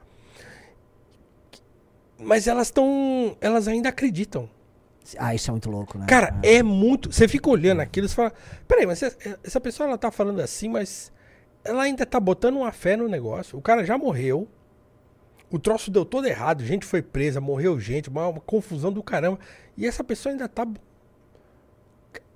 mas elas ainda acreditam. Isso é muito louco, né? Cara, é muito... Você fica olhando aquilo e você fala, peraí, mas essa pessoa ela tá falando assim, mas ela ainda tá botando uma fé no negócio. O cara já morreu, o troço deu todo errado, gente foi presa, morreu gente, uma confusão do caramba. E essa pessoa ainda tá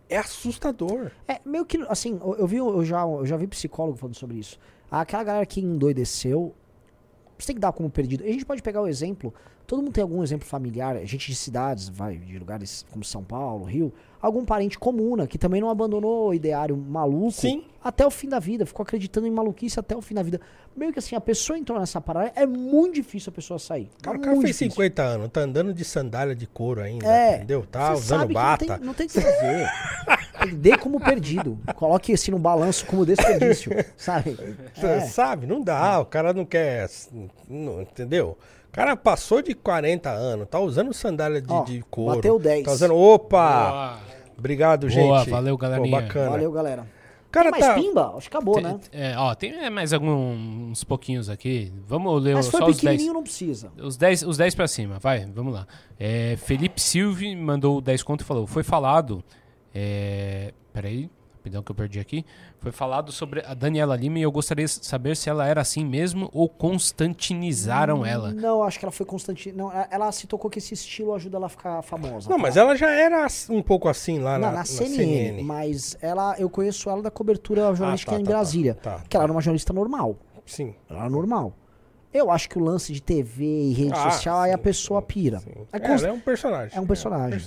É assustador. É meio que, assim, eu já vi psicólogo falando sobre isso. Aquela galera que endoideceu, você tem que dar como perdido. A gente pode pegar o exemplo, todo mundo tem algum exemplo familiar, gente de cidades, de lugares como São Paulo, Rio, algum parente comuna que também não abandonou o ideário maluco. Sim. Até o fim da vida, ficou acreditando em maluquice até o fim da vida. Meio que assim, a pessoa entrou nessa parada, é muito difícil a pessoa sair. O cara fez 50 anos, tá andando de sandália de couro ainda, entendeu? Tá usando bata. Não tem que fazer. Dê como perdido. Coloque assim no balanço como desperdício, sabe? Sabe, não dá, o cara não quer, entendeu? O cara passou de 40 anos, tá usando sandália de couro. Bateu 10. Tá usando, opa! Obrigado, gente. Boa, valeu, galerinha. Pô, bacana. Valeu, galera. Cara, tem mais pimba? Acho que acabou, né? Tem mais alguns pouquinhos aqui. Vamos ler Mas só foi os 10. pequenininho, não precisa. Os 10 pra cima, vai, vamos lá. Felipe Silve mandou 10 conto e falou, foi falado... Peraí, rapidão que eu perdi aqui. Foi falado sobre a Daniela Lima e eu gostaria de saber se ela era assim mesmo ou constantinizaram ela. Não, acho que ela foi Não, ela se tocou que esse estilo ajuda ela a ficar famosa. Não, mas ela já era um pouco assim lá na CNN. Mas eu conheço ela da cobertura jornalística em Brasília. Que ela era uma jornalista normal. Sim. Ela era normal. Eu acho que o lance de TV e rede social, aí a pessoa pira. Ela é um personagem. É um personagem.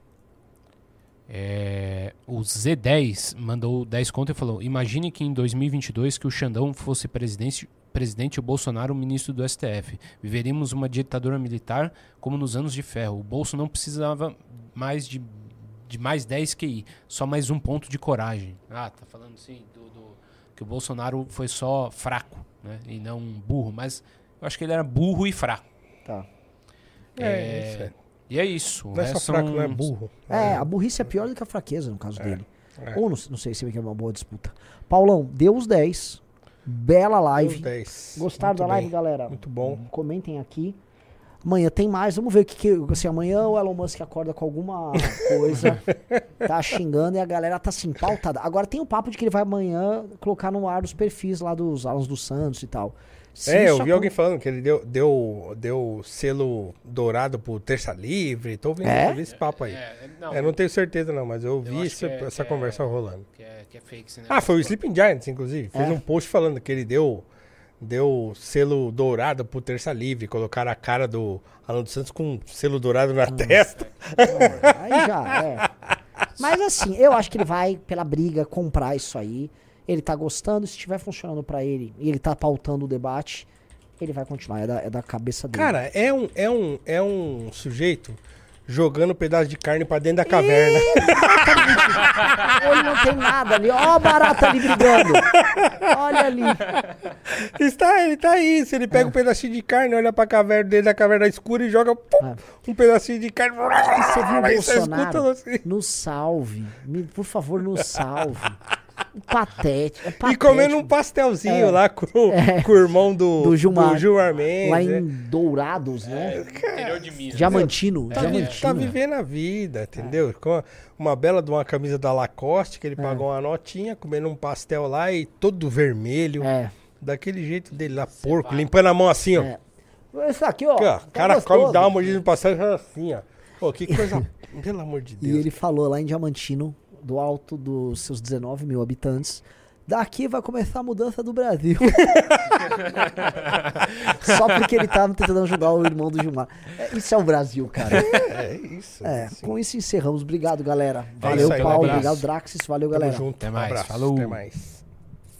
O Z10 mandou 10 conto e falou, imagine que em 2022 que o Xandão fosse presidente e o Bolsonaro ministro do STF. Viveríamos uma ditadura militar como nos anos de ferro. O Bolso não precisava mais de mais 10 QI, só mais um ponto de coragem. Tá falando assim, que o Bolsonaro foi só fraco, né? E não burro, mas eu acho que ele era burro e fraco. Tá. E é isso. Não é só fraco, não é burro. A burrice é pior do que a fraqueza, no caso dele. Ou não sei se é uma boa disputa. Paulão, deu os 10. Bela live. Deu os 10. Gostaram da live, galera? Muito bom. Comentem aqui. Amanhã tem mais. Vamos ver o que assim, amanhã o Elon Musk acorda com alguma coisa. Tá xingando e a galera tá assim, pautada. Agora tem o papo de que ele vai amanhã colocar no ar os perfis lá dos Alan dos Santos e tal. Eu vi alguém falando que ele deu selo dourado pro Terça Livre. Tô vendo esse papo aí. Eu não tenho certeza não, mas eu vi essa conversa rolando. Que é fake, né? Foi o Sleeping Giants, inclusive. Fez um post falando que ele deu selo dourado pro Terça Livre. Colocaram a cara do Alan dos Santos com um selo dourado na testa. Aí já, Mas assim, eu acho que ele vai, pela briga, comprar isso aí. Ele tá gostando, se estiver funcionando pra ele e ele tá pautando o debate, ele vai continuar, é da cabeça dele. Cara, é um sujeito jogando pedaço de carne pra dentro da caverna. Ele não tem nada ali, ó a barata ali brigando. Olha ali. Ele tá aí, se ele pega um pedacinho de carne, olha pra caverna, dentro da caverna escura e joga um pedacinho de carne. E você viu o Bolsonaro? Assim. Nos salve, por favor, nos salve. Patético. E comendo um pastelzinho lá com o irmão do Gilmar Mendes. Lá em Dourados, né? Interior de Minas. Diamantino. Tá vivendo a vida, entendeu? Com uma bela de uma camisa da Lacoste, que ele pagou uma notinha, comendo um pastel lá e todo vermelho. Daquele jeito dele lá, porco, limpando a mão assim, ó. Isso aqui, ó. O cara come, dá uma mordida no pastel e faz assim, ó. Pô, que coisa, pelo amor de Deus. E ele falou lá em Diamantino, do alto dos seus 19 mil habitantes, daqui vai começar a mudança do Brasil. Só porque ele tava tentando ajudar o irmão do Gilmar. Isso é o Brasil, cara. É isso. Com isso encerramos. Obrigado, galera. Valeu, Paulo. Obrigado, Draxis. Valeu, galera. Tamo junto. Até mais. Falou. Até mais.